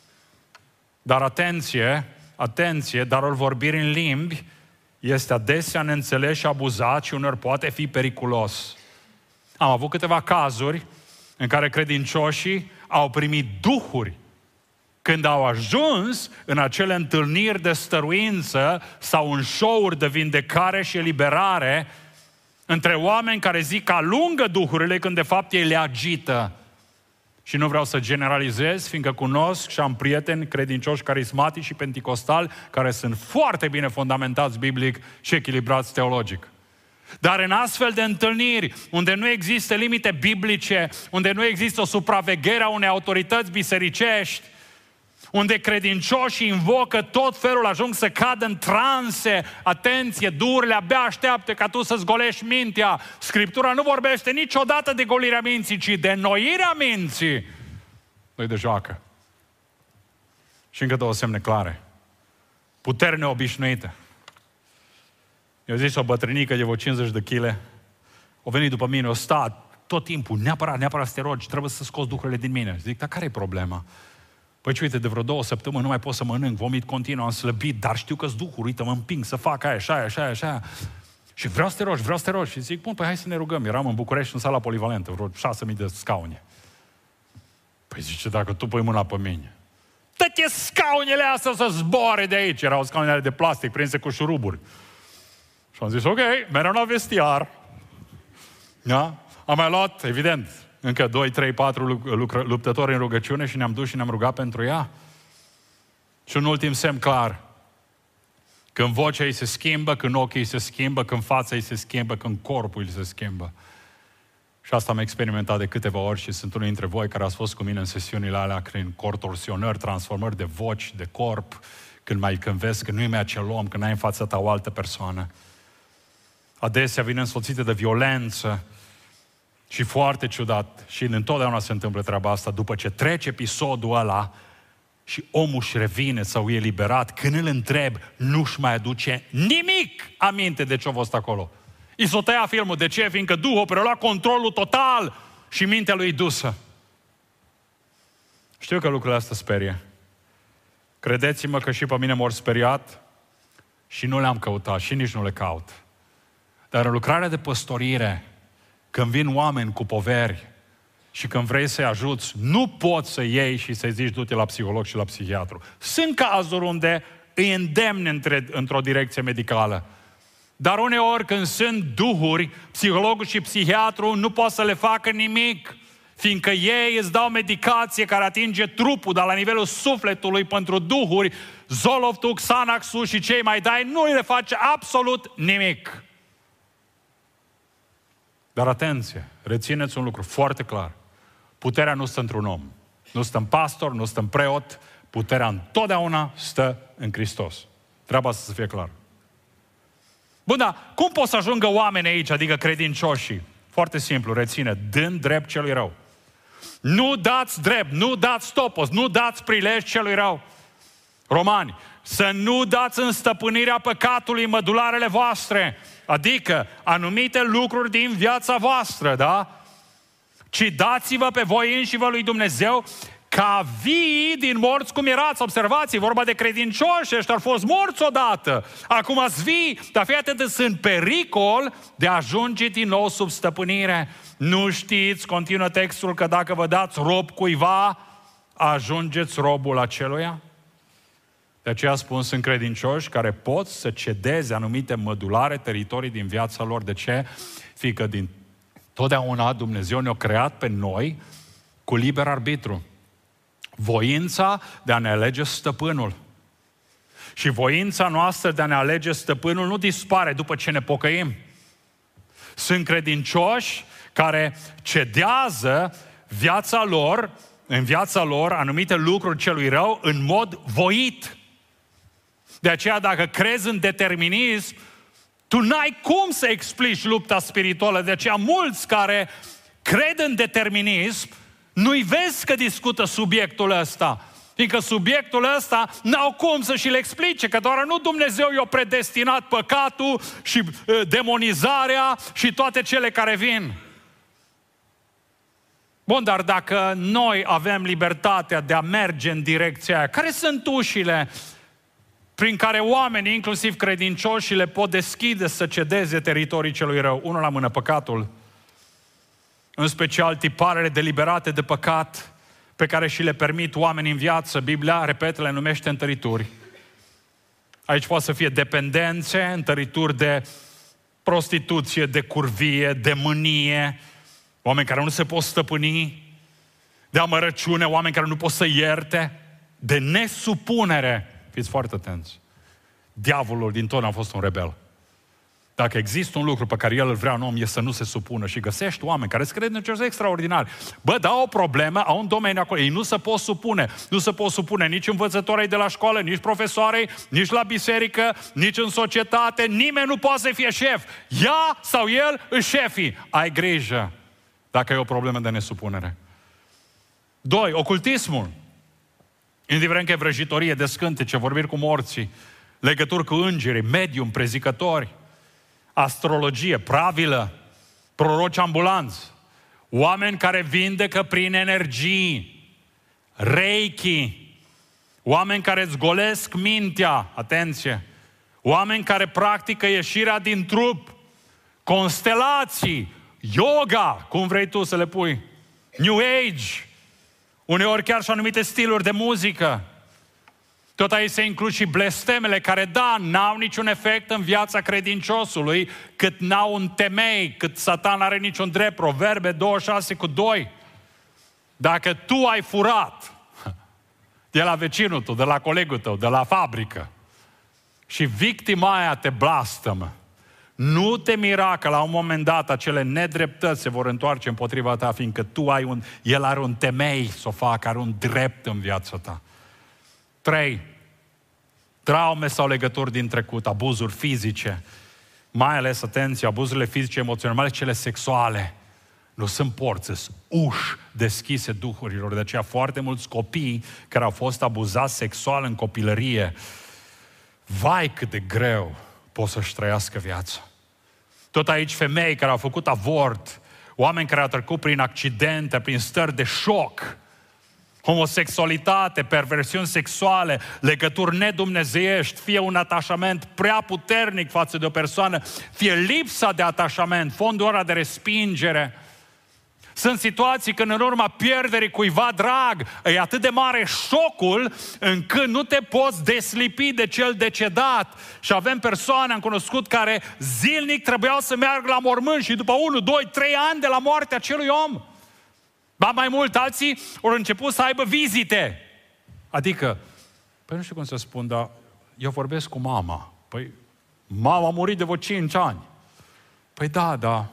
dar atenție, atenție, darul vorbirii în limbi este adesea neînțeles și abuzat și uneori poate fi periculos. Am avut câteva cazuri în care credincioșii au primit duhuri când au ajuns în acele întâlniri de stăruință sau în show-uri de vindecare și eliberare între oameni care zic că alungă duhurile când de fapt ei le agită. Și nu vreau să generalizez, fiindcă cunosc și am prieteni credincioși carismatici și penticostali care sunt foarte bine fundamentați biblic și echilibrați teologic. Dar în astfel de întâlniri, unde nu există limite biblice, unde nu există o supraveghere a unei autorități bisericești, unde credincioșii invocă tot felul, ajung să cadă în transe, atenție, duhurile abia așteaptă ca tu să-ți golești mintea. Scriptura nu vorbește niciodată de golirea minții, ci de înnoirea minții. Nu-i de joacă. Și încă două semne clare. Puteri neobișnuite. Eu zis o bătrânică de vreo cincizeci de kilograme, o venit după mine, o stat tot timpul, neapărat, neapărat să te rogi, trebuie să scoți duhurile din mine. Zic, dar care e problema? Păi ce, uite, de vreo două săptămâni nu mai pot să mănânc, vomit continuu, am slăbit, dar știu că-s duhuri, uite, mă împing să fac aia, așa, așa, așa. Și vreau să te rogi, vreau să te rogi. Și zic, bun, păi hai să ne rugăm. Eram în București, în sala polivalentă, vreo șase mii de scaune. Păi zice, dacă tu pui mâna pe mine, dă-te scaunele astea să zboare de aici. Erau scaunele de plastic prinse cu șuruburi. Și am zis, ok, mereu la vestiar. Da? Am mai luat, evident, încă doi, trei, patru luptători în rugăciune și ne-am dus și ne-am rugat pentru ea. Și un ultim semn clar. Când vocea ei se schimbă, când ochii ei se schimbă, când fața ei se schimbă, când corpul ei se schimbă. Și asta am experimentat de câteva ori și sunt unul dintre voi care ați fost cu mine în sesiunile alea prin contorsionări, transformări de voci, de corp, când mai când vezi că nu e mai acel om, când ai în fața ta o altă persoană. Adesea vine însoțită de violență și foarte ciudat. Și întotdeauna se întâmplă treaba asta. După ce trece episodul ăla și omul își revine sau e eliberat, când îl întreb, nu-și mai aduce nimic aminte de ce a fost acolo. I s-o tăia filmul. De ce? Fiindcă Duhul a preluat controlul total și mintea lui dusă. Știu că lucrurile astea sperie. Credeți-mă că și pe mine m-au speriat și nu le-am căutat și nici nu le caut. Dar în lucrarea de păstorire, când vin oameni cu poveri și când vrei să-i ajuți, nu poți să iei și să-i zici du-te la psiholog și la psihiatru. Sunt cazuri unde îi îndemni între, într-o direcție medicală. Dar uneori când sunt duhuri, psihologul și psihiatru nu pot să le facă nimic, fiindcă ei îți dau medicație care atinge trupul, dar la nivelul sufletului pentru duhuri, Zoloftul, Xanaxul și cei mai dai, nu le face absolut nimic. Dar atenție, rețineți un lucru foarte clar. Puterea nu stă într-un om, nu stă în pastor, nu stă în preot, puterea întotdeauna stă în Hristos. Treaba asta să fie clar. Bun, dar cum pot să ajungă oameni aici, adică credincioșii? Foarte simplu, reține, dând drept celui rău. Nu dați drept, nu dați stopos, nu dați prilej celui rău. Romani, să nu dați în stăpânirea păcatului mădularele voastre, adică anumite lucruri din viața voastră, da? Ci dați-vă pe voi înși vă lui Dumnezeu ca vii din morți cum erați. Observați, vorba de credincioși, ăștia au fost morți odată. Acum ați vii, dar fii atent, sunt pericol de a ajunge din nou sub stăpânire. Nu știți, continuă textul, că dacă vă dați rob cuiva, ajungeți robul aceluia? De aceea spun, sunt credincioși care pot să cedeze anumite mădulare, teritorii din viața lor. De ce? Fiindcă din totdeauna Dumnezeu ne-a creat pe noi cu liber arbitru. Voința de a ne alege stăpânul. Și voința noastră de a ne alege stăpânul nu dispare după ce ne pocăim. Sunt credincioși care cedează viața lor, în viața lor, anumite lucruri celui rău în mod voit. De aceea, dacă crezi în determinism, tu n-ai cum să explici lupta spirituală. De aceea, mulți care cred în determinism, nu-i vezi că discută subiectul ăsta. Fiindcă subiectul ăsta n-au cum să și le explice, că doar nu Dumnezeu i-a predestinat păcatul și uh, demonizarea și toate cele care vin. Bun, dar dacă noi avem libertatea de a merge în direcția aia, care sunt ușile prin care oamenii, inclusiv credincioși, le pot deschide să cedeze teritorii celui rău? Unul la mână, păcatul. În special tiparele deliberate de păcat pe care și le permit oamenii în viață. Biblia, repet, le numește întărituri. Aici poate să fie dependențe, întărituri de prostituție, de curvie, de mânie, oameni care nu se pot stăpâni, de amărăciune, oameni care nu pot să ierte, de nesupunere. Fiți foarte atenți. Diavolul dintotdeauna a fost un rebel. Dacă există un lucru pe care el îl vrea în om, e să nu se supună. Și găsești oameni care sunt credincioși extraordinari. Bă, dau o problemă, au un domeniu acolo. Ei nu se pot supune. Nu se pot supune nici învățătorii de la școală, nici profesoarei, nici la biserică, nici în societate. Nimeni nu poate să fie șef. Ea sau el își șefii. Ai grijă dacă e o problemă de nesupunere. Doi, ocultismul. Indiferent că e vrăjitorie, descântece, vorbiri cu morții, legături cu îngerii, medium, prezicători, astrologie, pravilă, proroci ambulanți, oameni care vindecă prin energii, reiki, oameni care îți golesc mintea, atenție, oameni care practică ieșirea din trup, constelații, yoga, cum vrei tu să le pui, New Age, uneori chiar și anumite stiluri de muzică. Tot aici se includ și blestemele care, da, n-au niciun efect în viața credinciosului, cât n-au un temei, cât Satan are niciun drept. Proverbe douăzeci și șase cu doi. Dacă tu ai furat de la vecinul tău, de la colegul tău, de la fabrică și victima aia te blastămă, nu te mira că la un moment dat acele nedreptăți se vor întoarce împotriva ta, fiindcă tu ai un, el are un temei să o facă, are un drept în viața ta. Trei, traume sau legături din trecut, abuzuri fizice, mai ales, atenție, abuzurile fizice, emoționale, mai ales cele sexuale. Nu sunt porți, sunt uși deschise duhurilor. De aceea foarte mulți copii care au fost abuzați sexual în copilărie, vai cât de greu pot să-și trăiască viața. Tot aici femei care au făcut avort, oameni care au trecut prin accidente, prin stări de șoc, homosexualitate, perversiuni sexuale, legături nedumnezeiești, fie un atașament prea puternic față de o persoană, fie lipsa de atașament, fondul ăla de respingere. Sunt situații când în urma pierderii cuiva drag e atât de mare șocul încât nu te poți deslipi de cel decedat. Și avem persoane, am cunoscut, care zilnic trebuiau să meargă la mormânt și după unu, doi, trei ani de la moartea acelui om. Ba mai mult, alții au început să aibă vizite. Adică, păi nu știu cum să spun, dar eu vorbesc cu mama. Păi, mama a murit de vreo cinci ani. Păi da, da.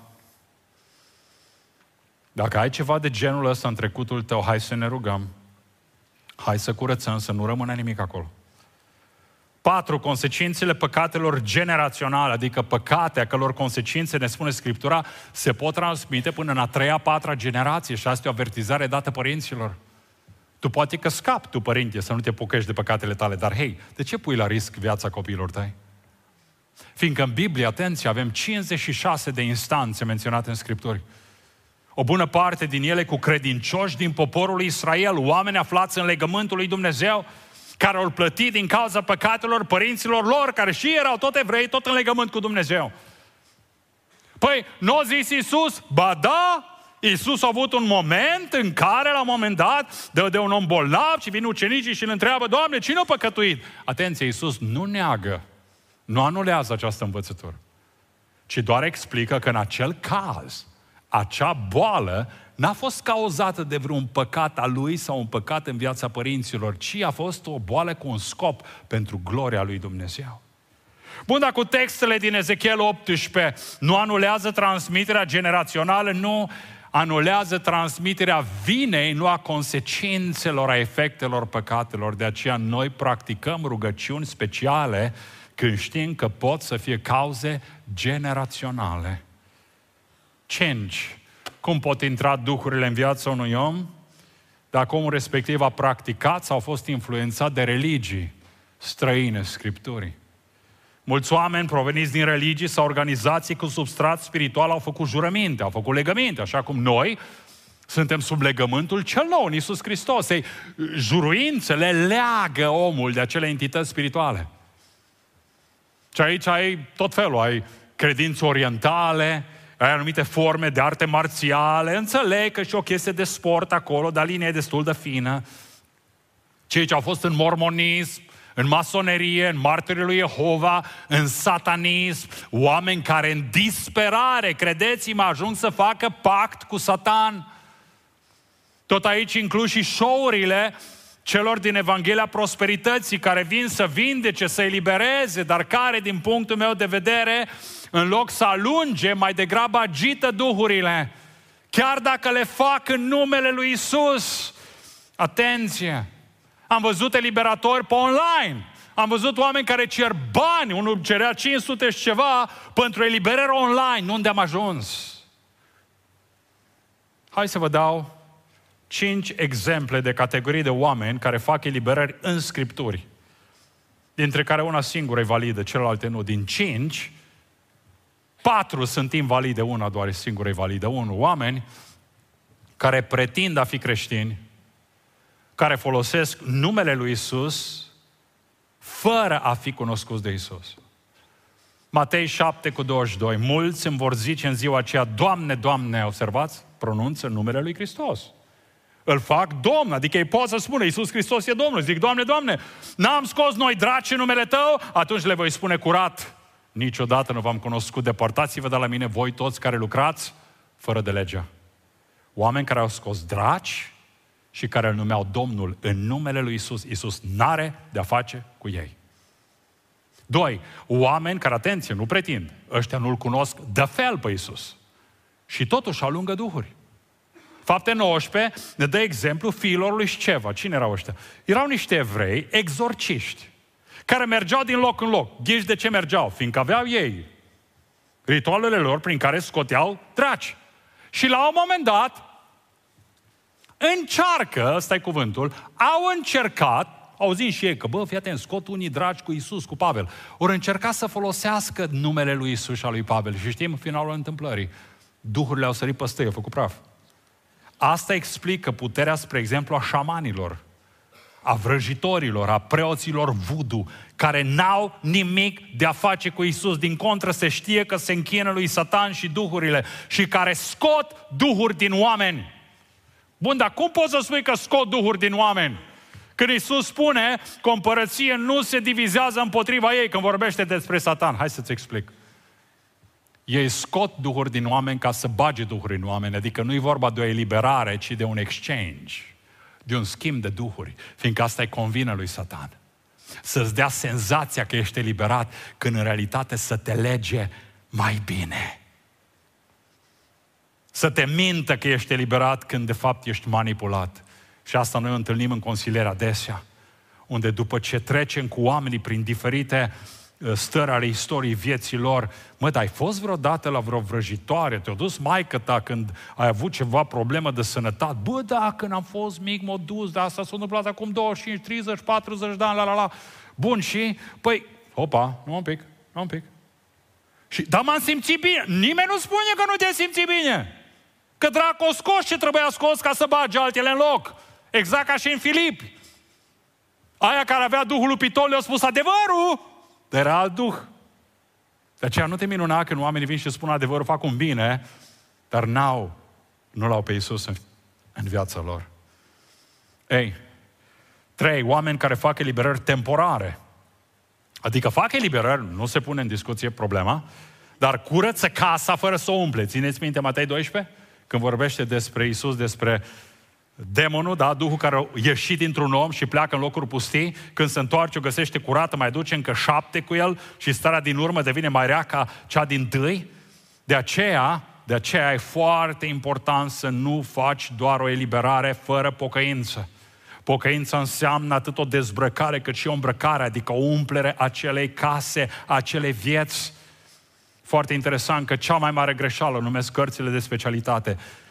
Dacă ai ceva de genul ăsta în trecutul tău, hai să ne rugăm. Hai să curățăm, să nu rămână nimic acolo. Patru, consecințele păcatelor generaționale, adică păcate, a căror consecințe, ne spune Scriptura, se pot transmite până în a treia, patra generație și asta e o avertizare dată părinților. Tu poate că scapi, tu părinte, să nu te pocăiești de păcatele tale, dar hei, de ce pui la risc viața copiilor tăi? Fiindcă în Biblie, atenție, avem cincizeci și șase de instanțe menționate în Scripturi. O bună parte din ele cu credincioși din poporul lui Israel, oameni aflați în legământul lui Dumnezeu, care au plătit din cauza păcatelor părinților lor, care și erau tot evrei, tot în legământ cu Dumnezeu. Păi, n-a zis Iisus? Ba da, Iisus a avut un moment în care, la un moment dat, dă de un om bolnav și vin ucenicii și îl întreabă, Doamne, cine a păcătuit? Atenție, Iisus nu neagă, nu anulează această învățătură, ci doar explică că în acel caz, acea boală n-a fost cauzată de vreun păcat al lui sau un păcat în viața părinților, ci a fost o boală cu un scop pentru gloria lui Dumnezeu. Bun, dar cu textele din Ezechiel optsprezece nu anulează transmiterea generațională, nu anulează transmiterea vinei, nu a consecințelor, a efectelor păcatelor. De aceea noi practicăm rugăciuni speciale când știm că pot să fie cauze generaționale. cinci. cum pot intra duhurile în viața unui om, dacă omul respectiv a practicat sau a fost influențat de religii străine Scripturii. Mulți oameni proveniți din religii sau organizații cu substrat spiritual au făcut jurăminte, au făcut legăminte, așa cum noi suntem sub legământul cel nou în Iisus Hristos. Ei, juruințele leagă omul de acele entități spirituale. Și aici ai tot felul, ai credințe orientale, ai anumite forme de arte marțiale, înțeleg că și o chestie de sport acolo, dar linia e destul de fină. Cei ce au fost în mormonism, în masonerie, în martirii lui Jehova, în satanism, oameni care în disperare, credeți-mă, ajung să facă pact cu Satan. Tot aici inclus și show-urile celor din Evanghelia Prosperității care vin să vindece, să elibereze, dar care, din punctul meu de vedere, în loc să alunge, mai degrabă agită duhurile, chiar dacă le fac în numele lui Isus. Atenție! Am văzut eliberatori pe online. Am văzut oameni care cer bani, unul cerea cinci sute și ceva pentru eliberare online. Unde am ajuns? Hai să vă dau cinci exemple de categorii de oameni care fac eliberări în Scripturi, dintre care una singură e validă, celelalte nu. Din cinci, patru sunt invalide, una doar e singură e validă. Unu, oameni care pretind a fi creștini, care folosesc numele lui Isus fără a fi cunoscuți de Isus. Matei șapte cu douăzeci și doi. Mulți îmi vor zice în ziua aceea, Doamne, Doamne, observați, pronunță numele lui Hristos. Îl fac Domn, adică ei pot să spună, Iisus Hristos e Domnul. Zic, Doamne, Doamne, n-am scos noi draci în numele Tău? Atunci le voi spune curat, niciodată nu v-am cunoscut, depărtați-vă de la mine voi toți care lucrați fără de legea. Oameni care au scos draci și care îl numeau Domnul în numele lui Isus. Isus n-are de-a face cu ei. Doi, oameni care, atenție, nu pretind, ăștia nu-L cunosc de fel pe Isus. Și totuși alungă duhuri. Fapte nouăsprezece ne dă exemplu fiilor lui Sceva. Cine erau ăștia? Erau niște evrei exorciști, care mergeau din loc în loc. Ghiși de ce mergeau? Fiindcă aveau ei ritualele lor prin care scoteau draci. Și la un moment dat, încearcă, ăsta e cuvântul, au încercat, auzind și ei că, bă, fii atent, scot unii dragi cu Isus, cu Pavel, ori încerca să folosească numele lui Isus și al lui Pavel. Și știm finalul întâmplării. Duhurile au sărit peste ei, au făcut praf. Asta explică puterea, spre exemplu, a șamanilor, a vrăjitorilor, a preoților voodoo, care n-au nimic de a face cu Isus. Din contră, se știe că se închină lui Satan și duhurile și care scot duhuri din oameni. Bun, dar cum poți să spui că scot duhuri din oameni? Când Iisus spune că o împărăție nu se divizează împotriva ei, când vorbește despre Satan. Hai să-ți explic. Ei scot duhuri din oameni ca să bage duhuri în oameni, adică nu e vorba de o eliberare, ci de un exchange, de un schimb de duhuri, fiindcă asta îi convine lui Satan. Să-ți dea senzația că ești eliberat, când în realitate să te lege mai bine. Să te mintă că ești eliberat când de fapt ești manipulat. Și asta noi o întâlnim în consiliere adesea, unde după ce trecem cu oamenii prin diferite stări ale istoriei vieții lor, mă, dar ai fost vreodată la vreo vrăjitoare? Te-a dus maică ta când ai avut ceva problemă de sănătate? Bă, da, când am fost mic, m-a dus, dar asta s-a întâmplat acum douăzeci și cinci, treizeci, patruzeci de ani, la la la. Bun, și, păi, opa, nu un pic, nu un pic. Și, dar m-am simțit bine. Nimeni nu spune că nu te simți bine. Că dracu o scos ce trebuia scos ca să bage altele în loc. Exact ca și în Filipi. Aia care avea Duhul lui Pitol le-a spus adevărul, dar era alt duh. De aceea nu te minuna când oamenii vin și spun adevărul, fac un bine, dar n-au, nu l-au pe Iisus în, în viața lor. Ei, trei, oameni care fac eliberări temporare. Adică fac eliberări, nu se pune în discuție problema, dar curăță casa fără să o umple. Țineți minte Matei doisprezece? Când vorbește despre Iisus, despre demonul, da, duhul care a ieșit dintr-un om și pleacă în locuri pustii, când se întoarce, o găsește curată, mai duce încă șapte cu el și starea din urmă devine mai rea ca cea din tâi. De aceea, de aceea e foarte important să nu faci doar o eliberare fără pocăință. Pocăința înseamnă atât o dezbrăcare cât și o îmbrăcare, adică o umplere a acelei case, a acelei vieți. Foarte interesant că cea mai mare greșeală, numesc cărțile de specialitate,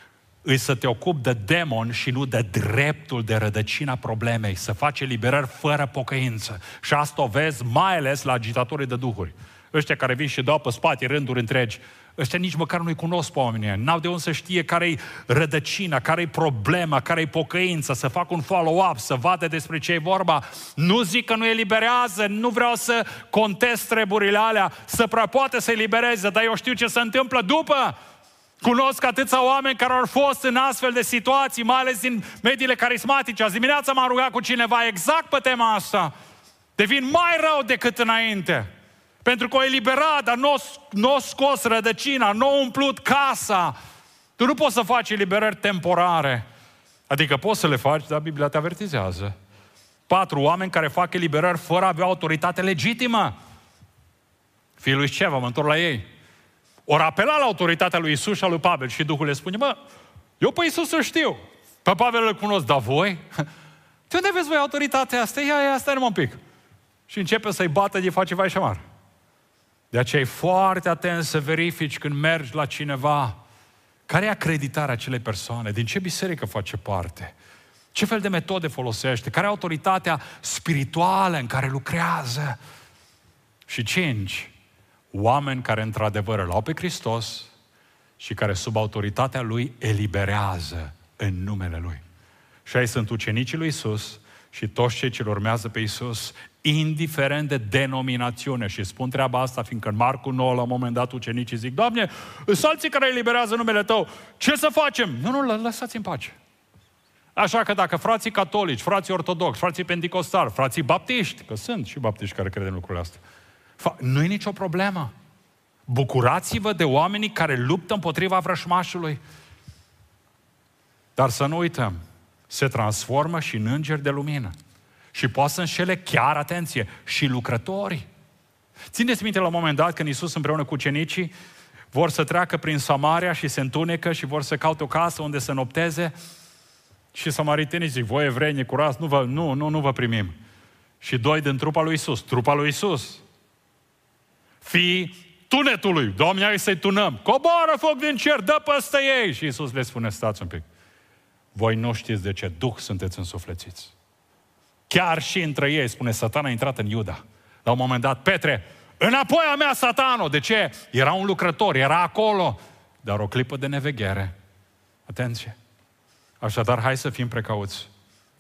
îi să te ocupi de demon și nu de dreptul, de rădăcina problemei, să faci eliberări fără pocăință. Și asta o vezi mai ales la agitatorii de duhuri. Ăștia care vin și dau pe spate rânduri întregi, ăștia nici măcar nu-i cunosc pe oamenii, n-au de unde să știe care-i rădăcina, care-i problema, care-i pocăința, să facă un follow-up, să vadă despre ce e vorba. Nu zic că nu eliberează, nu vreau să contest treburile alea, să prea poate să elibereze, dar eu știu ce se întâmplă după. Cunosc atâția oameni care au fost în astfel de situații, mai ales din mediile carismatice. Azi dimineața m-am rugat cu cineva exact pe tema asta. Devin mai rău decât înainte. Pentru că o eliberat, dar nu n-o scos rădăcina, nu o umplut casa. Tu nu poți să faci eliberări temporare. Adică poți să le faci, dar Biblia te avertizează. Patru oameni care fac eliberări fără a avea autoritate legitimă. Fiul lui Sceva, mă întorc la ei. Ori apela la autoritatea lui Iisus și a lui Pavel și Duhul le spune, bă, eu pe Iisus îl știu, pe Pavel îl cunosc, dar voi? De unde aveți voi autoritatea asta? Ia, ia, stai un pic. Și începe să-i bată de face vai și amar. De aceea e foarte atent să verifici când mergi la cineva care e acreditarea acelei persoane, din ce biserică face parte, ce fel de metode folosește, care e autoritatea spirituală în care lucrează. Și cinci, oameni care într-adevăr îl au pe Hristos și care sub autoritatea Lui eliberează în numele Lui. Și aici sunt ucenicii lui Iisus și toți cei ce urmează pe Iisus, indiferent de denominațiune. Și spun treaba asta, fiindcă în Marcu nouă, la un moment dat, ucenicii zic, Doamne, sunt alții care eliberează numele Tău, ce să facem? Nu, nu, lăsați în pace. Așa că dacă frații catolici, frații ortodoxi, frații penticostali, frații baptiști, că sunt și baptiști care cred în lucrurile astea, nu e nicio problemă. Bucurați-vă de oamenii care luptă împotriva vrășmașului. Dar să nu uităm, se transformă și în îngeri de lumină. Și poate să înșele chiar, atenție, și lucrătorii. Țineți minte la un moment dat când Iisus împreună cu ucenicii vor să treacă prin Samaria și se întunecă și vor să caute o casă unde să nopteze și samaritenii zic, voi evrei necurați, nu, vă, nu, nu, nu vă primim. Și doi din trupa lui Iisus, trupa lui Iisus, fii tunetului, Doamne, hai să-i tunăm, coboară foc din cer, dă peste ei. Și Iisus le spune, stați un pic, voi nu știți de ce duh sunteți însuflețiți. Chiar și între ei, spune, Satana a intrat în Iuda. La un moment dat, Petre, înapoi a mea, Satano. De ce? Era un lucrător, era acolo. Dar o clipă de neveghere. Atenție. Așadar, hai să fim precauți.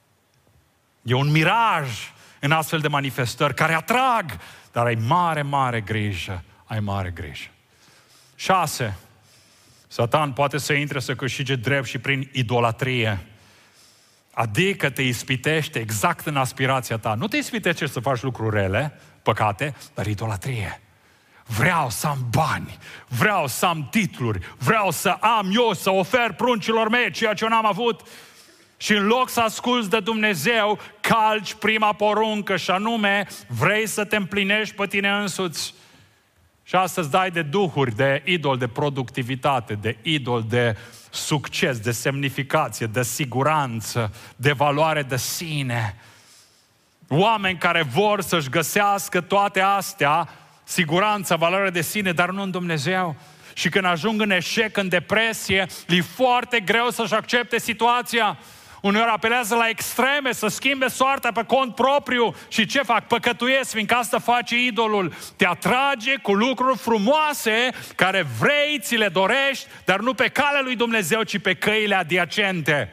E un miraj în astfel de manifestări care atrag, dar ai mare, mare grijă. Ai mare grijă. Șase. Satan poate să intre să câștige drept și prin idolatrie. Adică te ispitește exact în aspirația ta. Nu te ispitește să faci lucruri rele, păcate, dar idolatrie. Vreau să am bani, vreau să am titluri, vreau să am eu, să ofer pruncilor mei ceea ce eu n-am avut. Și în loc să asculți de Dumnezeu, calci prima poruncă și anume, vrei să te împlinești pe tine însuți. Și astăzi dai de duhuri, de idol de productivitate, de idol de succes, de semnificație, de siguranță, de valoare de sine. Oameni care vor să-și găsească toate astea, siguranță, valoare de sine, dar nu în Dumnezeu. Și când ajung în eșec, în depresie, e foarte greu să-și accepte situația. Uneori apelează la extreme, să schimbe soarta pe cont propriu. Și ce fac? Păcătuiesc, fiindcă asta face idolul. Te atrage cu lucruri frumoase care vrei, ți le dorești, dar nu pe calea lui Dumnezeu, ci pe căile adiacente.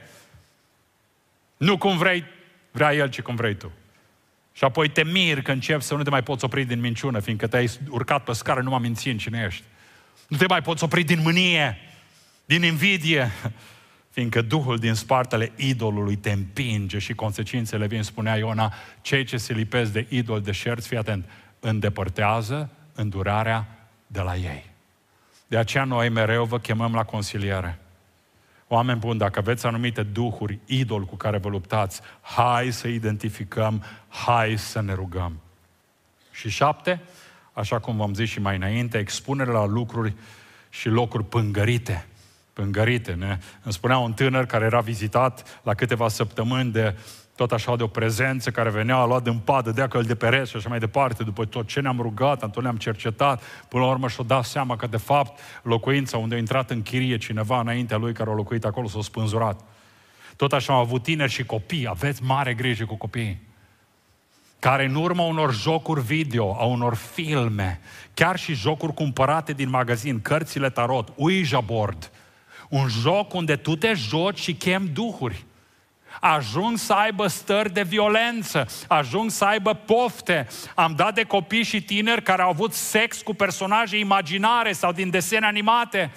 Nu cum vrei, vrea El, ci cum vrei tu. Și apoi te miri că începi să nu te mai poți opri din minciună, fiindcă te-ai urcat pe scară numai mințind cine ești. Nu te mai poți opri din mânie, din invidie, fiindcă Duhul din spatele idolului te împinge și consecințele vin, spunea Iona, cei ce se lipesc de idol, de șerți, fii atent, îndepărtează îndurarea de la ei. De aceea noi mereu vă chemăm la consiliere. Oameni buni, dacă aveți anumite duhuri, idol cu care vă luptați, hai să identificăm, hai să ne rugăm. Și șapte, așa cum v-am zis și mai înainte, expunere la lucruri și locuri pângărite. Pângărite, ne? Îmi spunea un tânăr care era vizitat la câteva săptămâni de tot așa de o prezență care venea, a luat din padă, dea că îl de pereți și așa mai departe, după tot ce ne-am rugat, tot ne-am cercetat, până la urmă și-o dat seama că de fapt locuința unde a intrat în chirie cineva înaintea lui care a locuit acolo s-a spânzurat. Tot așa au avut tineri și copii, aveți mare grijă cu copiii, care în urma unor jocuri video, a unor filme, chiar și jocuri cumpărate din magazin, cărțile tarot, Ouija board, un joc unde tu te joci și chemi duhuri, ajung să aibă stări de violență, ajung să aibă pofte. Am dat de copii și tineri care au avut sex cu personaje imaginare sau din desene animate.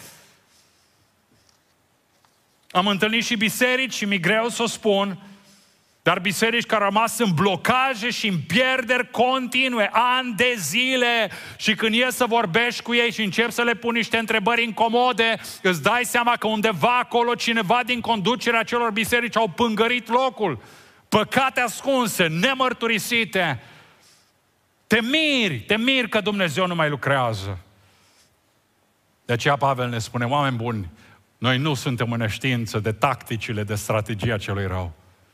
Am întâlnit și biserici, și mi-e greu să o spun, dar biserici care au rămas în blocaje și în pierderi continue, ani de zile, și când ies să vorbești cu ei și începi să le pun niște întrebări incomode, îți dai seama că undeva acolo cineva din conducerea celor biserici au pângărit locul. Păcate ascunse, nemărturisite. Te miri, te miri că Dumnezeu nu mai lucrează. De aceea Pavel ne spune, oameni buni, noi nu suntem în neștiință de tacticile, de strategia celui rău.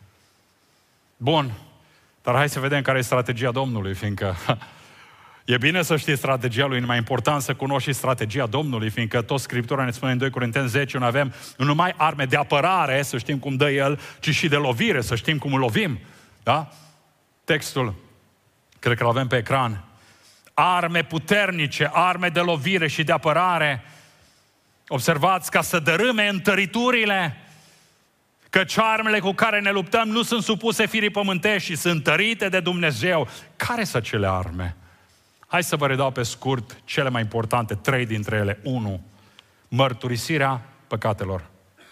Bun, dar hai să vedem care e strategia Domnului, fiindcă e bine să știi strategia Lui, e mai important să cunoști și strategia Domnului, fiindcă tot Scriptura ne spune în doi Corinteni zece, nu avem nu numai arme de apărare, să știm cum dă El, ci și de lovire, să știm cum îl lovim. Da? Textul, cred că îl avem pe ecran. Arme puternice, arme de lovire și de apărare. Observați, ca să dărâme întăriturile, căci armele cu care ne luptăm nu sunt supuse firii pământești, și sunt tărite de Dumnezeu. Care sunt acele arme? Hai să vă redau pe scurt cele mai importante, trei dintre ele. Unu, mărturisirea păcatelor.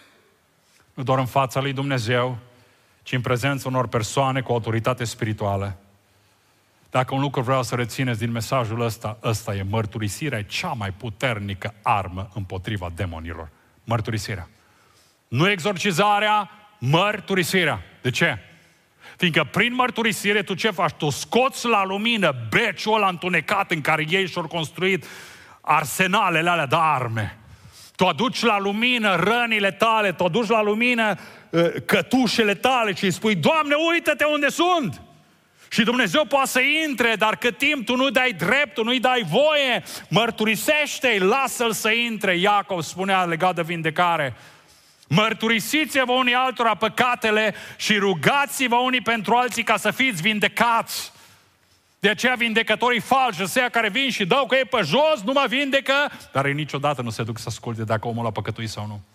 Nu doar în fața lui Dumnezeu, ci în prezența unor persoane cu autoritate spirituală. Dacă un lucru vreau să rețineți din mesajul ăsta, ăsta e mărturisirea, e cea mai puternică armă împotriva demonilor. Mărturisirea. Nu exorcizarea, mărturisirea. De ce? Fiindcă prin mărturisire tu ce faci? Tu scoți la lumină beciul ăla întunecat în care ei și-au construit arsenalele alea de arme. Tu aduci la lumină rănile tale, tu aduci la lumină uh, cătușele tale și îi spui, Doamne, uită-te unde sunt! Și Dumnezeu poate să intre, dar cât timp tu nu dai drept, tu nu-i dai voie, mărturisește-i, lasă-l să intre. Iacov spunea legat de vindecare, mărturisiți-vă unii altora păcatele și rugați-vă unii pentru alții ca să fiți vindecați. De aceea vindecătorii falși, ăștia care vin și dau că e pe jos, nu mă vindecă, dar ei niciodată nu se duc să asculte dacă omul a păcătuit sau nu.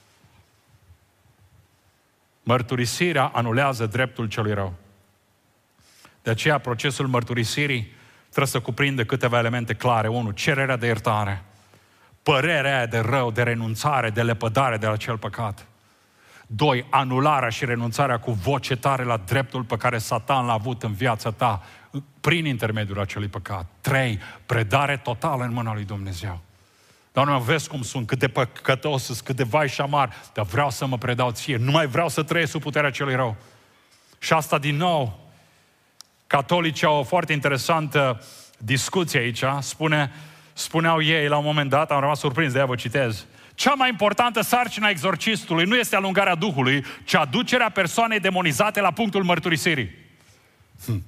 Mărturisirea anulează dreptul celui rău. De aceea procesul mărturisirii trebuie să cuprindă câteva elemente clare. Unu, cererea de iertare. Părerea aia de rău, de renunțare, de lepădare de la acel păcat. Doi, anularea și renunțarea cu voce tare la dreptul pe care Satan l-a avut în viața ta prin intermediul acelui păcat. Trei, predare totală în mâna lui Dumnezeu. Doamne, vezi cum sunt, cât de păcătos sunt, cât de vai și amar, dar vreau să mă predau ție, nu mai vreau să trăiesc sub puterea celui rău. Și asta din nou, catolicii au o foarte interesantă discuție aici, spune, spuneau ei la un moment dat, am rămas surprins, de aia vă citez, cea mai importantă sarcină a exorcistului nu este alungarea Duhului, ci aducerea persoanei demonizate la punctul mărturisirii. Hm.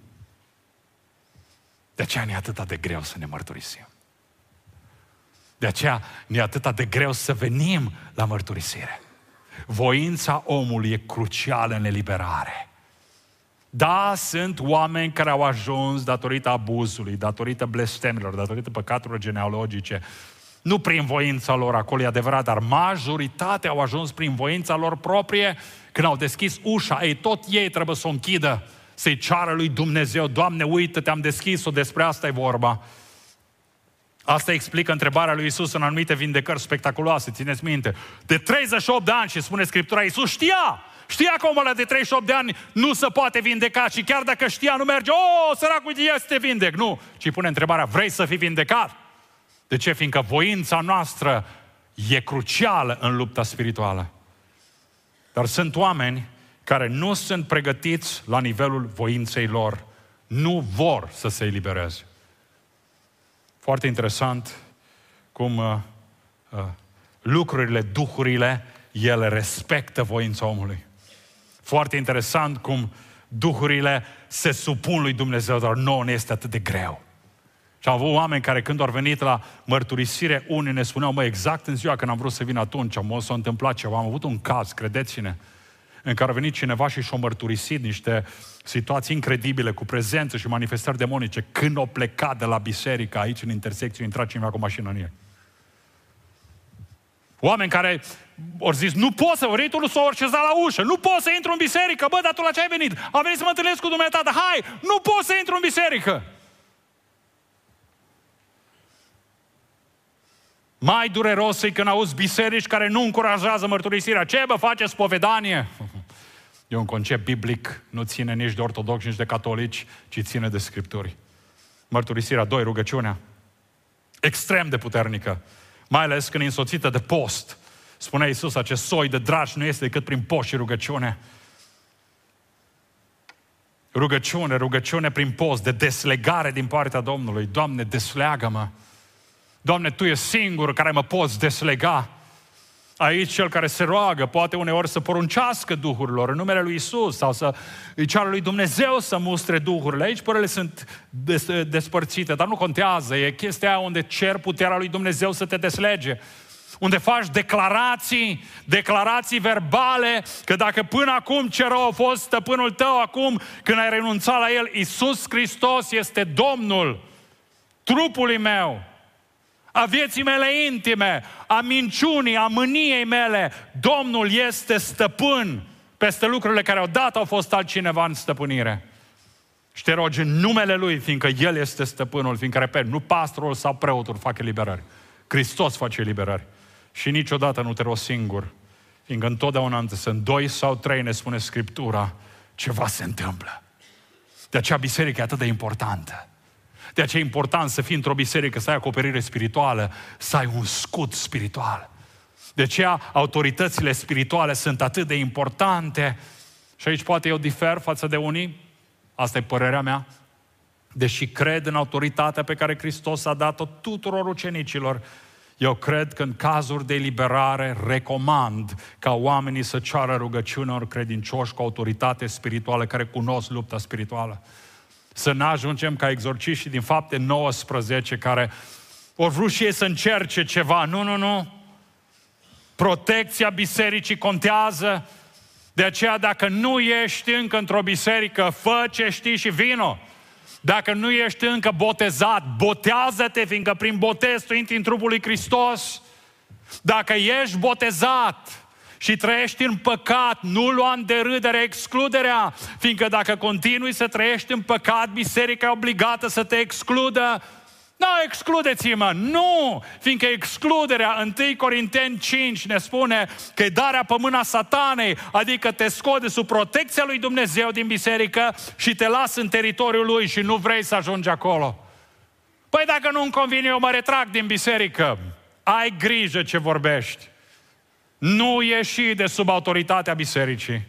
De aceea ne-e atât de greu să ne mărturisim. De aceea ne-e atât de greu să venim la mărturisire. Voința omului e crucială în eliberare. Da, sunt oameni care au ajuns datorită abuzului, datorită blestemilor, datorită păcatelor genealogice, nu prin voința lor, acolo e adevărat, dar majoritatea au ajuns prin voința lor proprie, când au deschis ușa, ei, tot ei trebuie să o închidă, să-i ceară lui Dumnezeu, Doamne, uită, te-am deschis-o, despre asta e vorba. Asta explică întrebarea lui Iisus în anumite vindecări spectaculoase, țineți minte. De treizeci și opt de ani, și spune Scriptura, Iisus știa, știa că omul ăla de treizeci și opt de ani nu se poate vindeca și chiar dacă știa, nu merge, o, săracul de să te vindec, nu. Ci pune întrebarea, vrei să fii vindecat? De ce? Fiindcă voința noastră e crucială în lupta spirituală. Dar sunt oameni care nu sunt pregătiți la nivelul voinței lor. Nu vor să se elibereze. Foarte interesant cum uh, uh, lucrurile, duhurile, ele respectă voința omului. Foarte interesant cum Duhurile se supun lui Dumnezeu, dar nouă ne este atât de greu. Și am avut oameni care când au venit la mărturisire, unii ne spuneau, mă, exact în ziua când am vrut să vin atunci, am s-a întâmplat ceva. Am avut un caz, credeți-ne, în care a venit cineva și și-a mărturisit niște situații incredibile cu prezență și manifestări demonice. Când o plecat de la biserică, aici în intersecție, a intrat cineva cu mașină în el. Oameni care au zis, nu pot să, ritul s-a orcezat la ușă, nu pot să intru în biserică, bă, dar tu la ce ai venit? Am venit să mă întâlnesc cu dumneavoastră, hai, nu pot să intru în biserică. Mai dureros e când auzi biserici care nu încurajează mărturisirea. Ce, bă, faceți spovedanie? E un concept biblic, nu ține nici de ortodoxi, nici de catolici, ci ține de Scripturi. Mărturisirea, doi, rugăciunea. Extrem de puternică. Mai ales când e însoțită de post. Spunea Iisus, acest soi de dragi nu este decât prin post și rugăciune. Rugăciune, rugăciune prin post, de deslegare din partea Domnului. Doamne, desleagă-mă. Doamne, Tu ești singurul care mă poți deslega. Aici cel care se roagă poate uneori să poruncească duhurilor în numele lui Iisus sau să îi ceară lui Dumnezeu să mustre duhurile. Aici părele sunt des, despărțite, dar nu contează. E chestia aia unde cer puterea lui Dumnezeu să te deslege. Unde faci declarații, declarații verbale, că dacă până acum ce rău a fost stăpânul tău, acum când ai renunțat la El, Iisus Hristos este Domnul trupului meu, a vieții mele intime, a minciunii, a mâniei mele. Domnul este stăpân peste lucrurile care odată au fost altcineva în stăpânire. Și te rogi în numele Lui, fiindcă El este stăpânul, fiindcă, repet, nu pastorul sau preotul fac eliberări. Hristos face eliberări. Și niciodată nu te rogi singur, fiindcă întotdeauna unde sunt doi sau trei, ne spune Scriptura, ceva se întâmplă. De aceea biserica e atât de importantă. De aceea e important să fii într-o biserică, să ai acoperire spirituală, să ai un scut spiritual. De aceea autoritățile spirituale sunt atât de importante. Și aici poate eu difer față de unii, asta e părerea mea, deși cred în autoritatea pe care Hristos a dat-o tuturor ucenicilor, eu cred că în cazuri de eliberare recomand ca oamenii să ceară rugăciune ori credincioși cu autoritate spirituală care cunosc lupta spirituală. Să nu ajungem ca exorciștii din Fapte nouăsprezece care au vrut și ei să încerce ceva. Nu, nu, nu. Protecția bisericii contează. De aceea dacă nu ești încă într-o biserică, fă ce știi și vino. Dacă nu ești încă botezat, botează-te, fiindcă prin botez tu intri în trupul lui Hristos. Dacă ești botezat și trăiești în păcat, nu lua în derâdere excluderea, fiindcă dacă continui să trăiești în păcat, biserica e obligată să te excludă. Nu, excludeți-mă! Nu! Fiindcă excluderea, întâi Corinteni cinci ne spune că e darea pe mâna satanei, adică te scode sub protecția lui Dumnezeu din biserică și te lasă în teritoriul lui și nu vrei să ajungi acolo. Păi dacă nu-mi convine, eu mă retrag din biserică. Ai grijă ce vorbești. Nu ieși de sub autoritatea bisericii.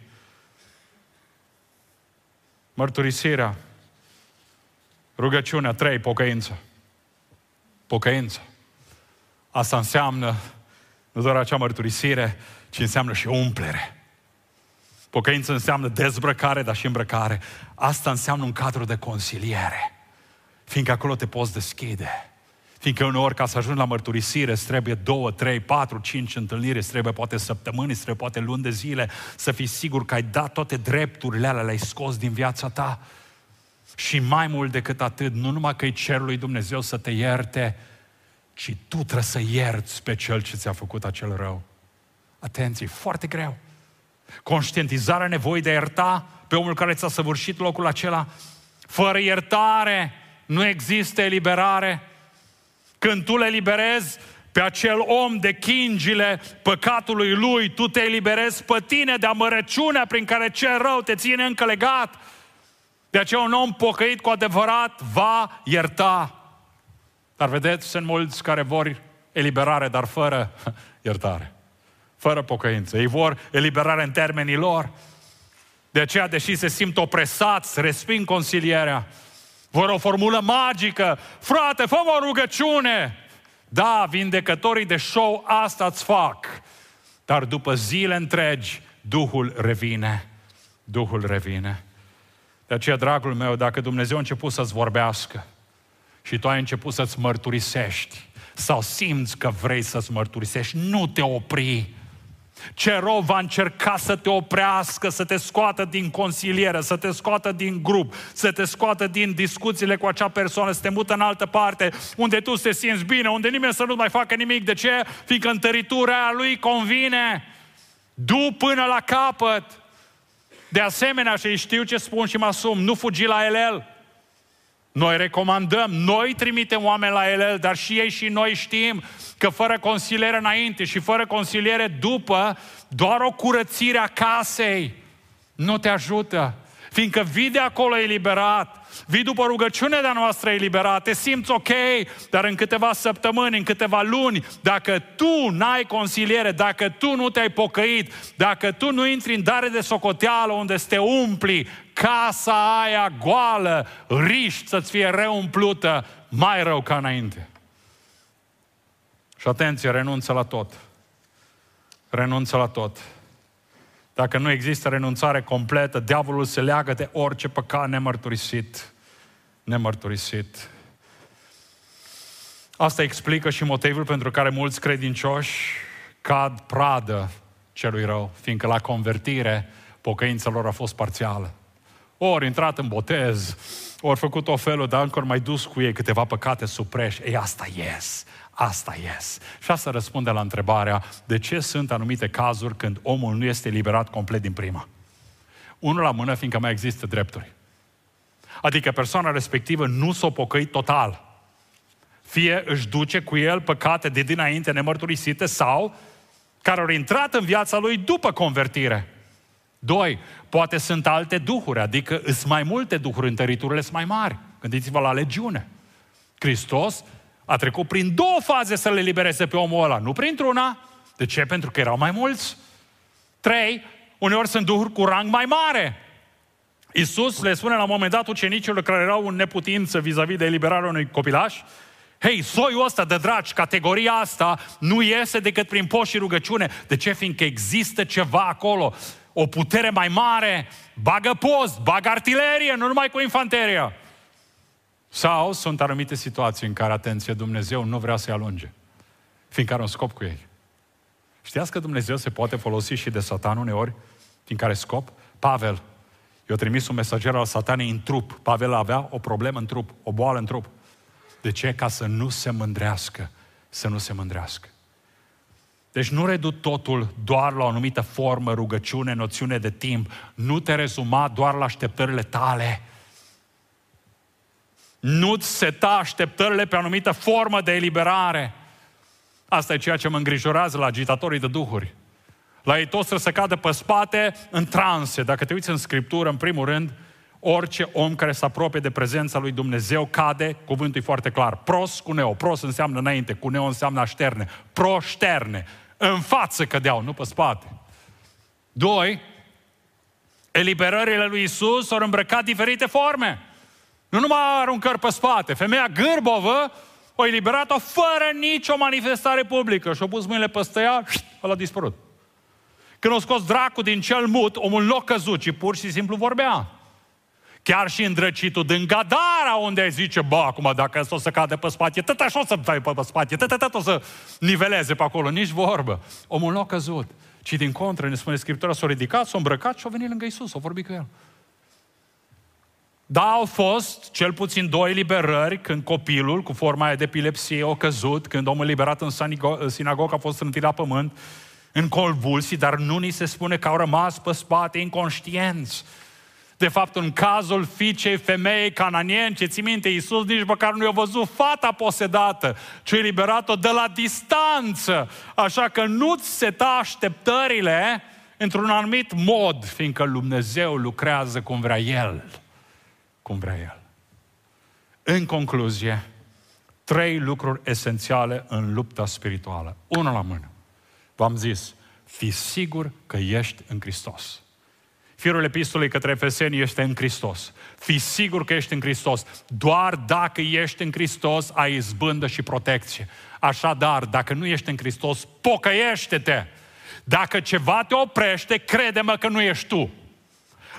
Mărturisirea. Rugăciunea, trei, pocăință. Pocăință. Asta înseamnă nu doar acea mărturisire, ci înseamnă și umplere. Pocăință înseamnă dezbrăcare, dar și îmbrăcare. Asta înseamnă un cadru de consiliere. Fiindcă acolo te poți deschide. Fiindcă uneori ca să ajungi la mărturisire îți trebuie două, trei, patru, cinci întâlniri, îți trebuie poate săptămâni, îți trebuie poate luni de zile, să fii sigur că ai dat toate drepturile alea, le-ai scos din viața ta. Și mai mult decât atât, nu numai că-i cerul lui Dumnezeu să te ierte, ci tu trebuie să ierți pe cel ce ți-a făcut acel rău. Atenție, foarte greu. Conștientizarea nevoii de a ierta pe omul care ți-a săvârșit locul acela. Fără iertare nu există eliberare. Când tu le eliberezi pe acel om de chingile păcatului lui, tu te eliberezi pe tine de amărăciunea prin care cel rău te ține încă legat. De aceea un om pocăit cu adevărat va ierta. Dar vedeți, sunt mulți care vor eliberare, dar fără iertare. Fără pocăință. Ei vor eliberare în termenii lor. De aceea, deși se simt opresați, resping consilierea. Vor o formulă magică. Frate, fă-mă o rugăciune. Da, vindecătorii de show asta îți fac. Dar după zile întregi, Duhul revine. Duhul revine. De aceea, dragul meu, dacă Dumnezeu a început să-ți vorbească și tu ai început să-ți mărturisești sau simți că vrei să-ți mărturisești, nu te opri. Ce rău va încerca să te oprească, să te scoată din consiliere, să te scoată din grup, să te scoată din discuțiile cu acea persoană, să te mută în altă parte, unde tu te simți bine, unde nimeni să nu mai facă nimic. De ce? Fiindcă întăritura aia lui convine. Du până la capăt. De asemenea, și știu ce spun și mă asum, nu fugi la el. Noi recomandăm, noi trimitem oameni la el, dar și ei și noi știm că fără consiliere înainte și fără consiliere după, doar o curățire a casei nu te ajută. Fiindcă vii de acolo eliberat, vii după rugăciunea de-a noastră eliberat, te simți ok, dar în câteva săptămâni, în câteva luni, dacă tu n-ai consiliere, dacă tu nu te-ai pocăit, dacă tu nu intri în dare de socoteală unde să te umpli, casa aia goală, riști să-ți fie reumplută, mai rău ca înainte. Și atenție, renunță la tot. Renunță la tot. Dacă nu există renunțare completă, diavolul se leagă de orice păcat nemărturisit. Nemărturisit. Asta explică și motivul pentru care mulți credincioși cad pradă celui rău, fiindcă la convertire pocăința lor a fost parțială. Ori intrat în botez, ori făcut o felul, dar încă mai dus cu ei câteva păcate supreși. Ei, asta ies. Asta ies. Și asta răspunde la întrebarea de ce sunt anumite cazuri când omul nu este eliberat complet din prima. Unul la mână, fiindcă mai există drepturi. Adică persoana respectivă nu s-o pocăit total. Fie își duce cu el păcate de dinainte nemărturisite sau care au intrat în viața lui după convertire. Doi, poate sunt alte duhuri, adică sunt mai multe duhuri, întăriturile sunt mai mari. Gândiți-vă la legiune. Hristos a trecut prin două faze să le libereze pe omul ăla, nu printr-una. De ce? Pentru că erau mai mulți. Trei, uneori sunt duhuri cu rang mai mare. Iisus le spune la un moment dat ucenicilor care erau în neputință vis-a-vis de eliberarea unui copilaș, hei, soiul ăsta de dragi, categoria asta, nu iese decât prin post și rugăciune. De ce? Fiindcă există ceva acolo, o putere mai mare, bagă post, bagă artilerie, nu numai cu infanteria. Sau sunt anumite situații în care, atenție, Dumnezeu nu vrea să-i alunge, fiindcă are un scop cu ei. Știați că Dumnezeu se poate folosi și de Satan uneori, fiindcă are scop? Pavel, i-a trimis un mesager al Satanei în trup. Pavel avea o problemă în trup, o boală în trup. De ce? Ca să nu se mândrească, să nu se mândrească. Deci nu redu totul doar la o anumită formă, rugăciune, noțiune de timp. Nu te rezuma doar la așteptările tale. Nu-ți seta așteptările pe o anumită formă de eliberare. Asta e ceea ce mă îngrijorează la agitatorii de duhuri. La ei toți trebuie să cadă pe spate în transe. Dacă te uiți în Scriptură, în primul rând, orice om care se apropie de prezența lui Dumnezeu cade, cuvântul e foarte clar, pros cu neo. Pros înseamnă înainte, cu neo înseamnă așterne. Pro-șterne. În față cădeau, nu pe spate. Doi, eliberările lui Iisus s-au îmbrăcat diferite forme. Nu numai aruncări pe spate. Femeia gârbovă o eliberat-o fără nicio manifestare publică. Și-a pus mâinile peste ea, ăla a dispărut. Când a scos dracul din cel mut, omul nu a căzut, ci pur și simplu vorbea. Chiar și îndrăcitul din Gadara, unde ai zice, bă, acum dacă ăsta o să cadă pe spate, tot așa o să dai pe spate, tot, tot o să niveleze pe acolo, nici vorbă. Omul nu a căzut, ci din contră, ne spune Scriptura, s-a ridicat, s-a îmbrăcat și a venit lângă Iisus, a vorbit cu el. Da, au fost cel puțin două eliberări când copilul cu forma aia de epilepsie a căzut, când omul eliberat în sinagogă a fost trântit la pământ, în convulsii, dar nu ni se spune că au rămas pe spate inconștienți. De fapt, în cazul fiicei femeii cananieni, ce ții minte, Iisus nici măcar nu i-a văzut fata posedată, ci a eliberat-o de la distanță. Așa că nu-ți seta așteptările într-un anumit mod, fiindcă Dumnezeu lucrează cum vrea El. Cum vrea El. În concluzie, trei lucruri esențiale în lupta spirituală. Una la mână. V-am zis, fii sigur că ești în Hristos. Firul epistolei către Efeseni este în Hristos. Fii sigur că ești în Hristos. Doar dacă ești în Hristos, ai izbândă și protecție. Așadar, dacă nu ești în Hristos, pocăiește-te. Dacă ceva te oprește, crede-mă că nu ești tu.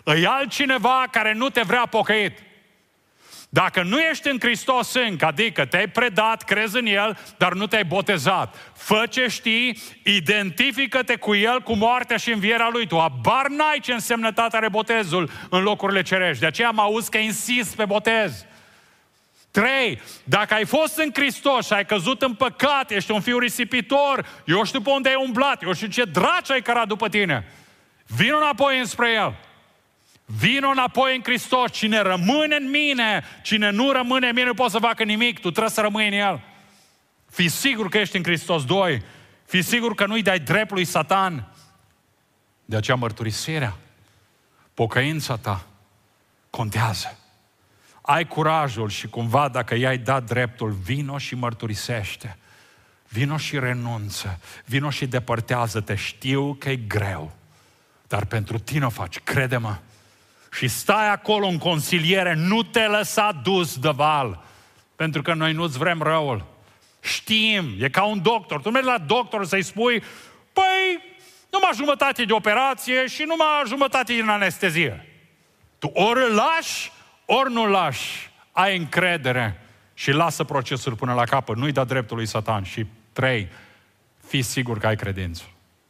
E altcineva care nu te vrea pocăit. Dacă nu ești în Hristos încă, adică te-ai predat, crezi în El, dar nu te-ai botezat, fă ce știi, identifică-te cu El, cu moartea și învierea Lui. Tu abar n-ai ce însemnătate are botezul în locurile cerești. De aceea am auzit că insist pe botez. Trei, dacă ai fost în Hristos și ai căzut în păcat, ești un fiu risipitor, eu știu pe unde ai umblat, eu știu ce draci ai cărat după tine. Vino înapoi înspre El. Vino înapoi în Hristos. Cine rămâne în mine, cine nu rămâne în mine, nu poate să facă nimic. Tu trebuie să rămâi în El. Fii sigur că ești în Hristos. Doi, fii sigur că nu-i dai drept lui Satan. De aceea mărturisirea, pocăința ta contează. Ai curajul și cumva dacă i-ai dat dreptul, vino și mărturisește. Vino și renunță. Vino și depărtează-te. Știu că e greu, dar pentru tine o faci, crede-mă. Și stai acolo în consiliere, nu te lăsa dus de val, pentru că noi nu-ți vrem răul. Știm, e ca un doctor. Tu mergi la doctor să-i spui, păi, numai jumătate de operație și numai jumătate din anestezie. Tu ori îl lași, ori nu lași. Ai încredere și lasă procesul până la capăt. Nu-i da dreptul lui Satan. Și trei, fii sigur că ai credință.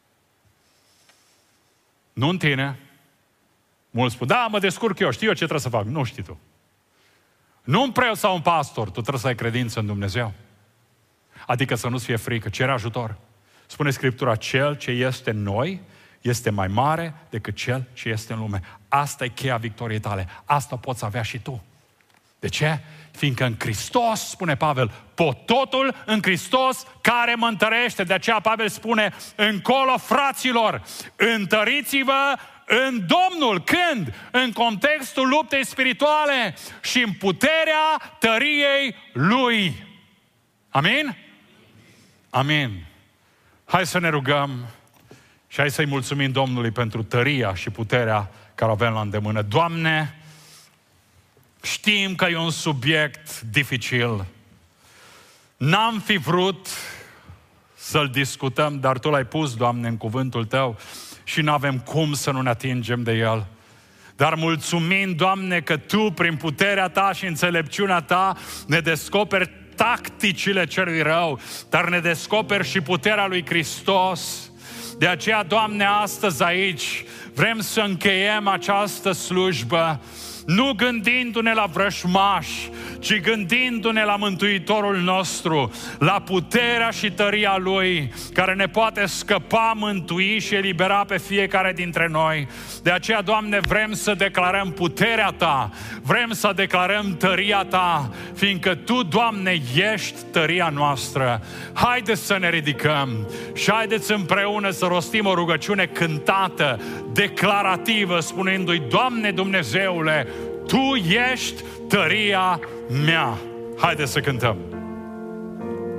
Nu în tine. Mulți spun, da, mă descurc eu, știu eu ce trebuie să fac. Nu știi tu. Nu un preot sau un pastor, tu trebuie să ai credință în Dumnezeu. Adică să nu-ți fie frică, cere ajutor. Spune Scriptura, cel ce este în noi este mai mare decât cel ce este în lume. Asta e cheia victoriei tale. Asta poți avea și tu. De ce? Fiindcă în Hristos, spune Pavel, pot totul în Hristos care mă întărește. De aceea Pavel spune, încolo, fraților, întăriți-vă în Domnul. Când? În contextul luptei spirituale și în puterea tăriei Lui. Amin? Amin. Hai să ne rugăm și hai să-i mulțumim Domnului pentru tăria și puterea care o avem la îndemână. Doamne, știm că e un subiect dificil. N-am fi vrut să-l discutăm, dar Tu l-ai pus, Doamne, în cuvântul Tău și n-avem cum să nu ne atingem de el. Dar mulțumim, Doamne, că Tu, prin puterea Ta și înțelepciunea Ta, ne descoperi tacticile celui rău, dar ne descoperi și puterea lui Hristos. De aceea, Doamne, astăzi aici vrem să încheiem această slujbă nu gândindu-ne la vrășmași, ci gândindu-ne la Mântuitorul nostru, la puterea și tăria Lui, care ne poate scăpa, mântui și elibera pe fiecare dintre noi. De aceea, Doamne, vrem să declarăm puterea Ta, vrem să declarăm tăria Ta, fiindcă Tu, Doamne, ești tăria noastră. Haideți să ne ridicăm și haideți împreună să rostim o rugăciune cântată, declarativă, spunându-i: Doamne Dumnezeule, Tu ești tăria mea. Haideți să cântăm.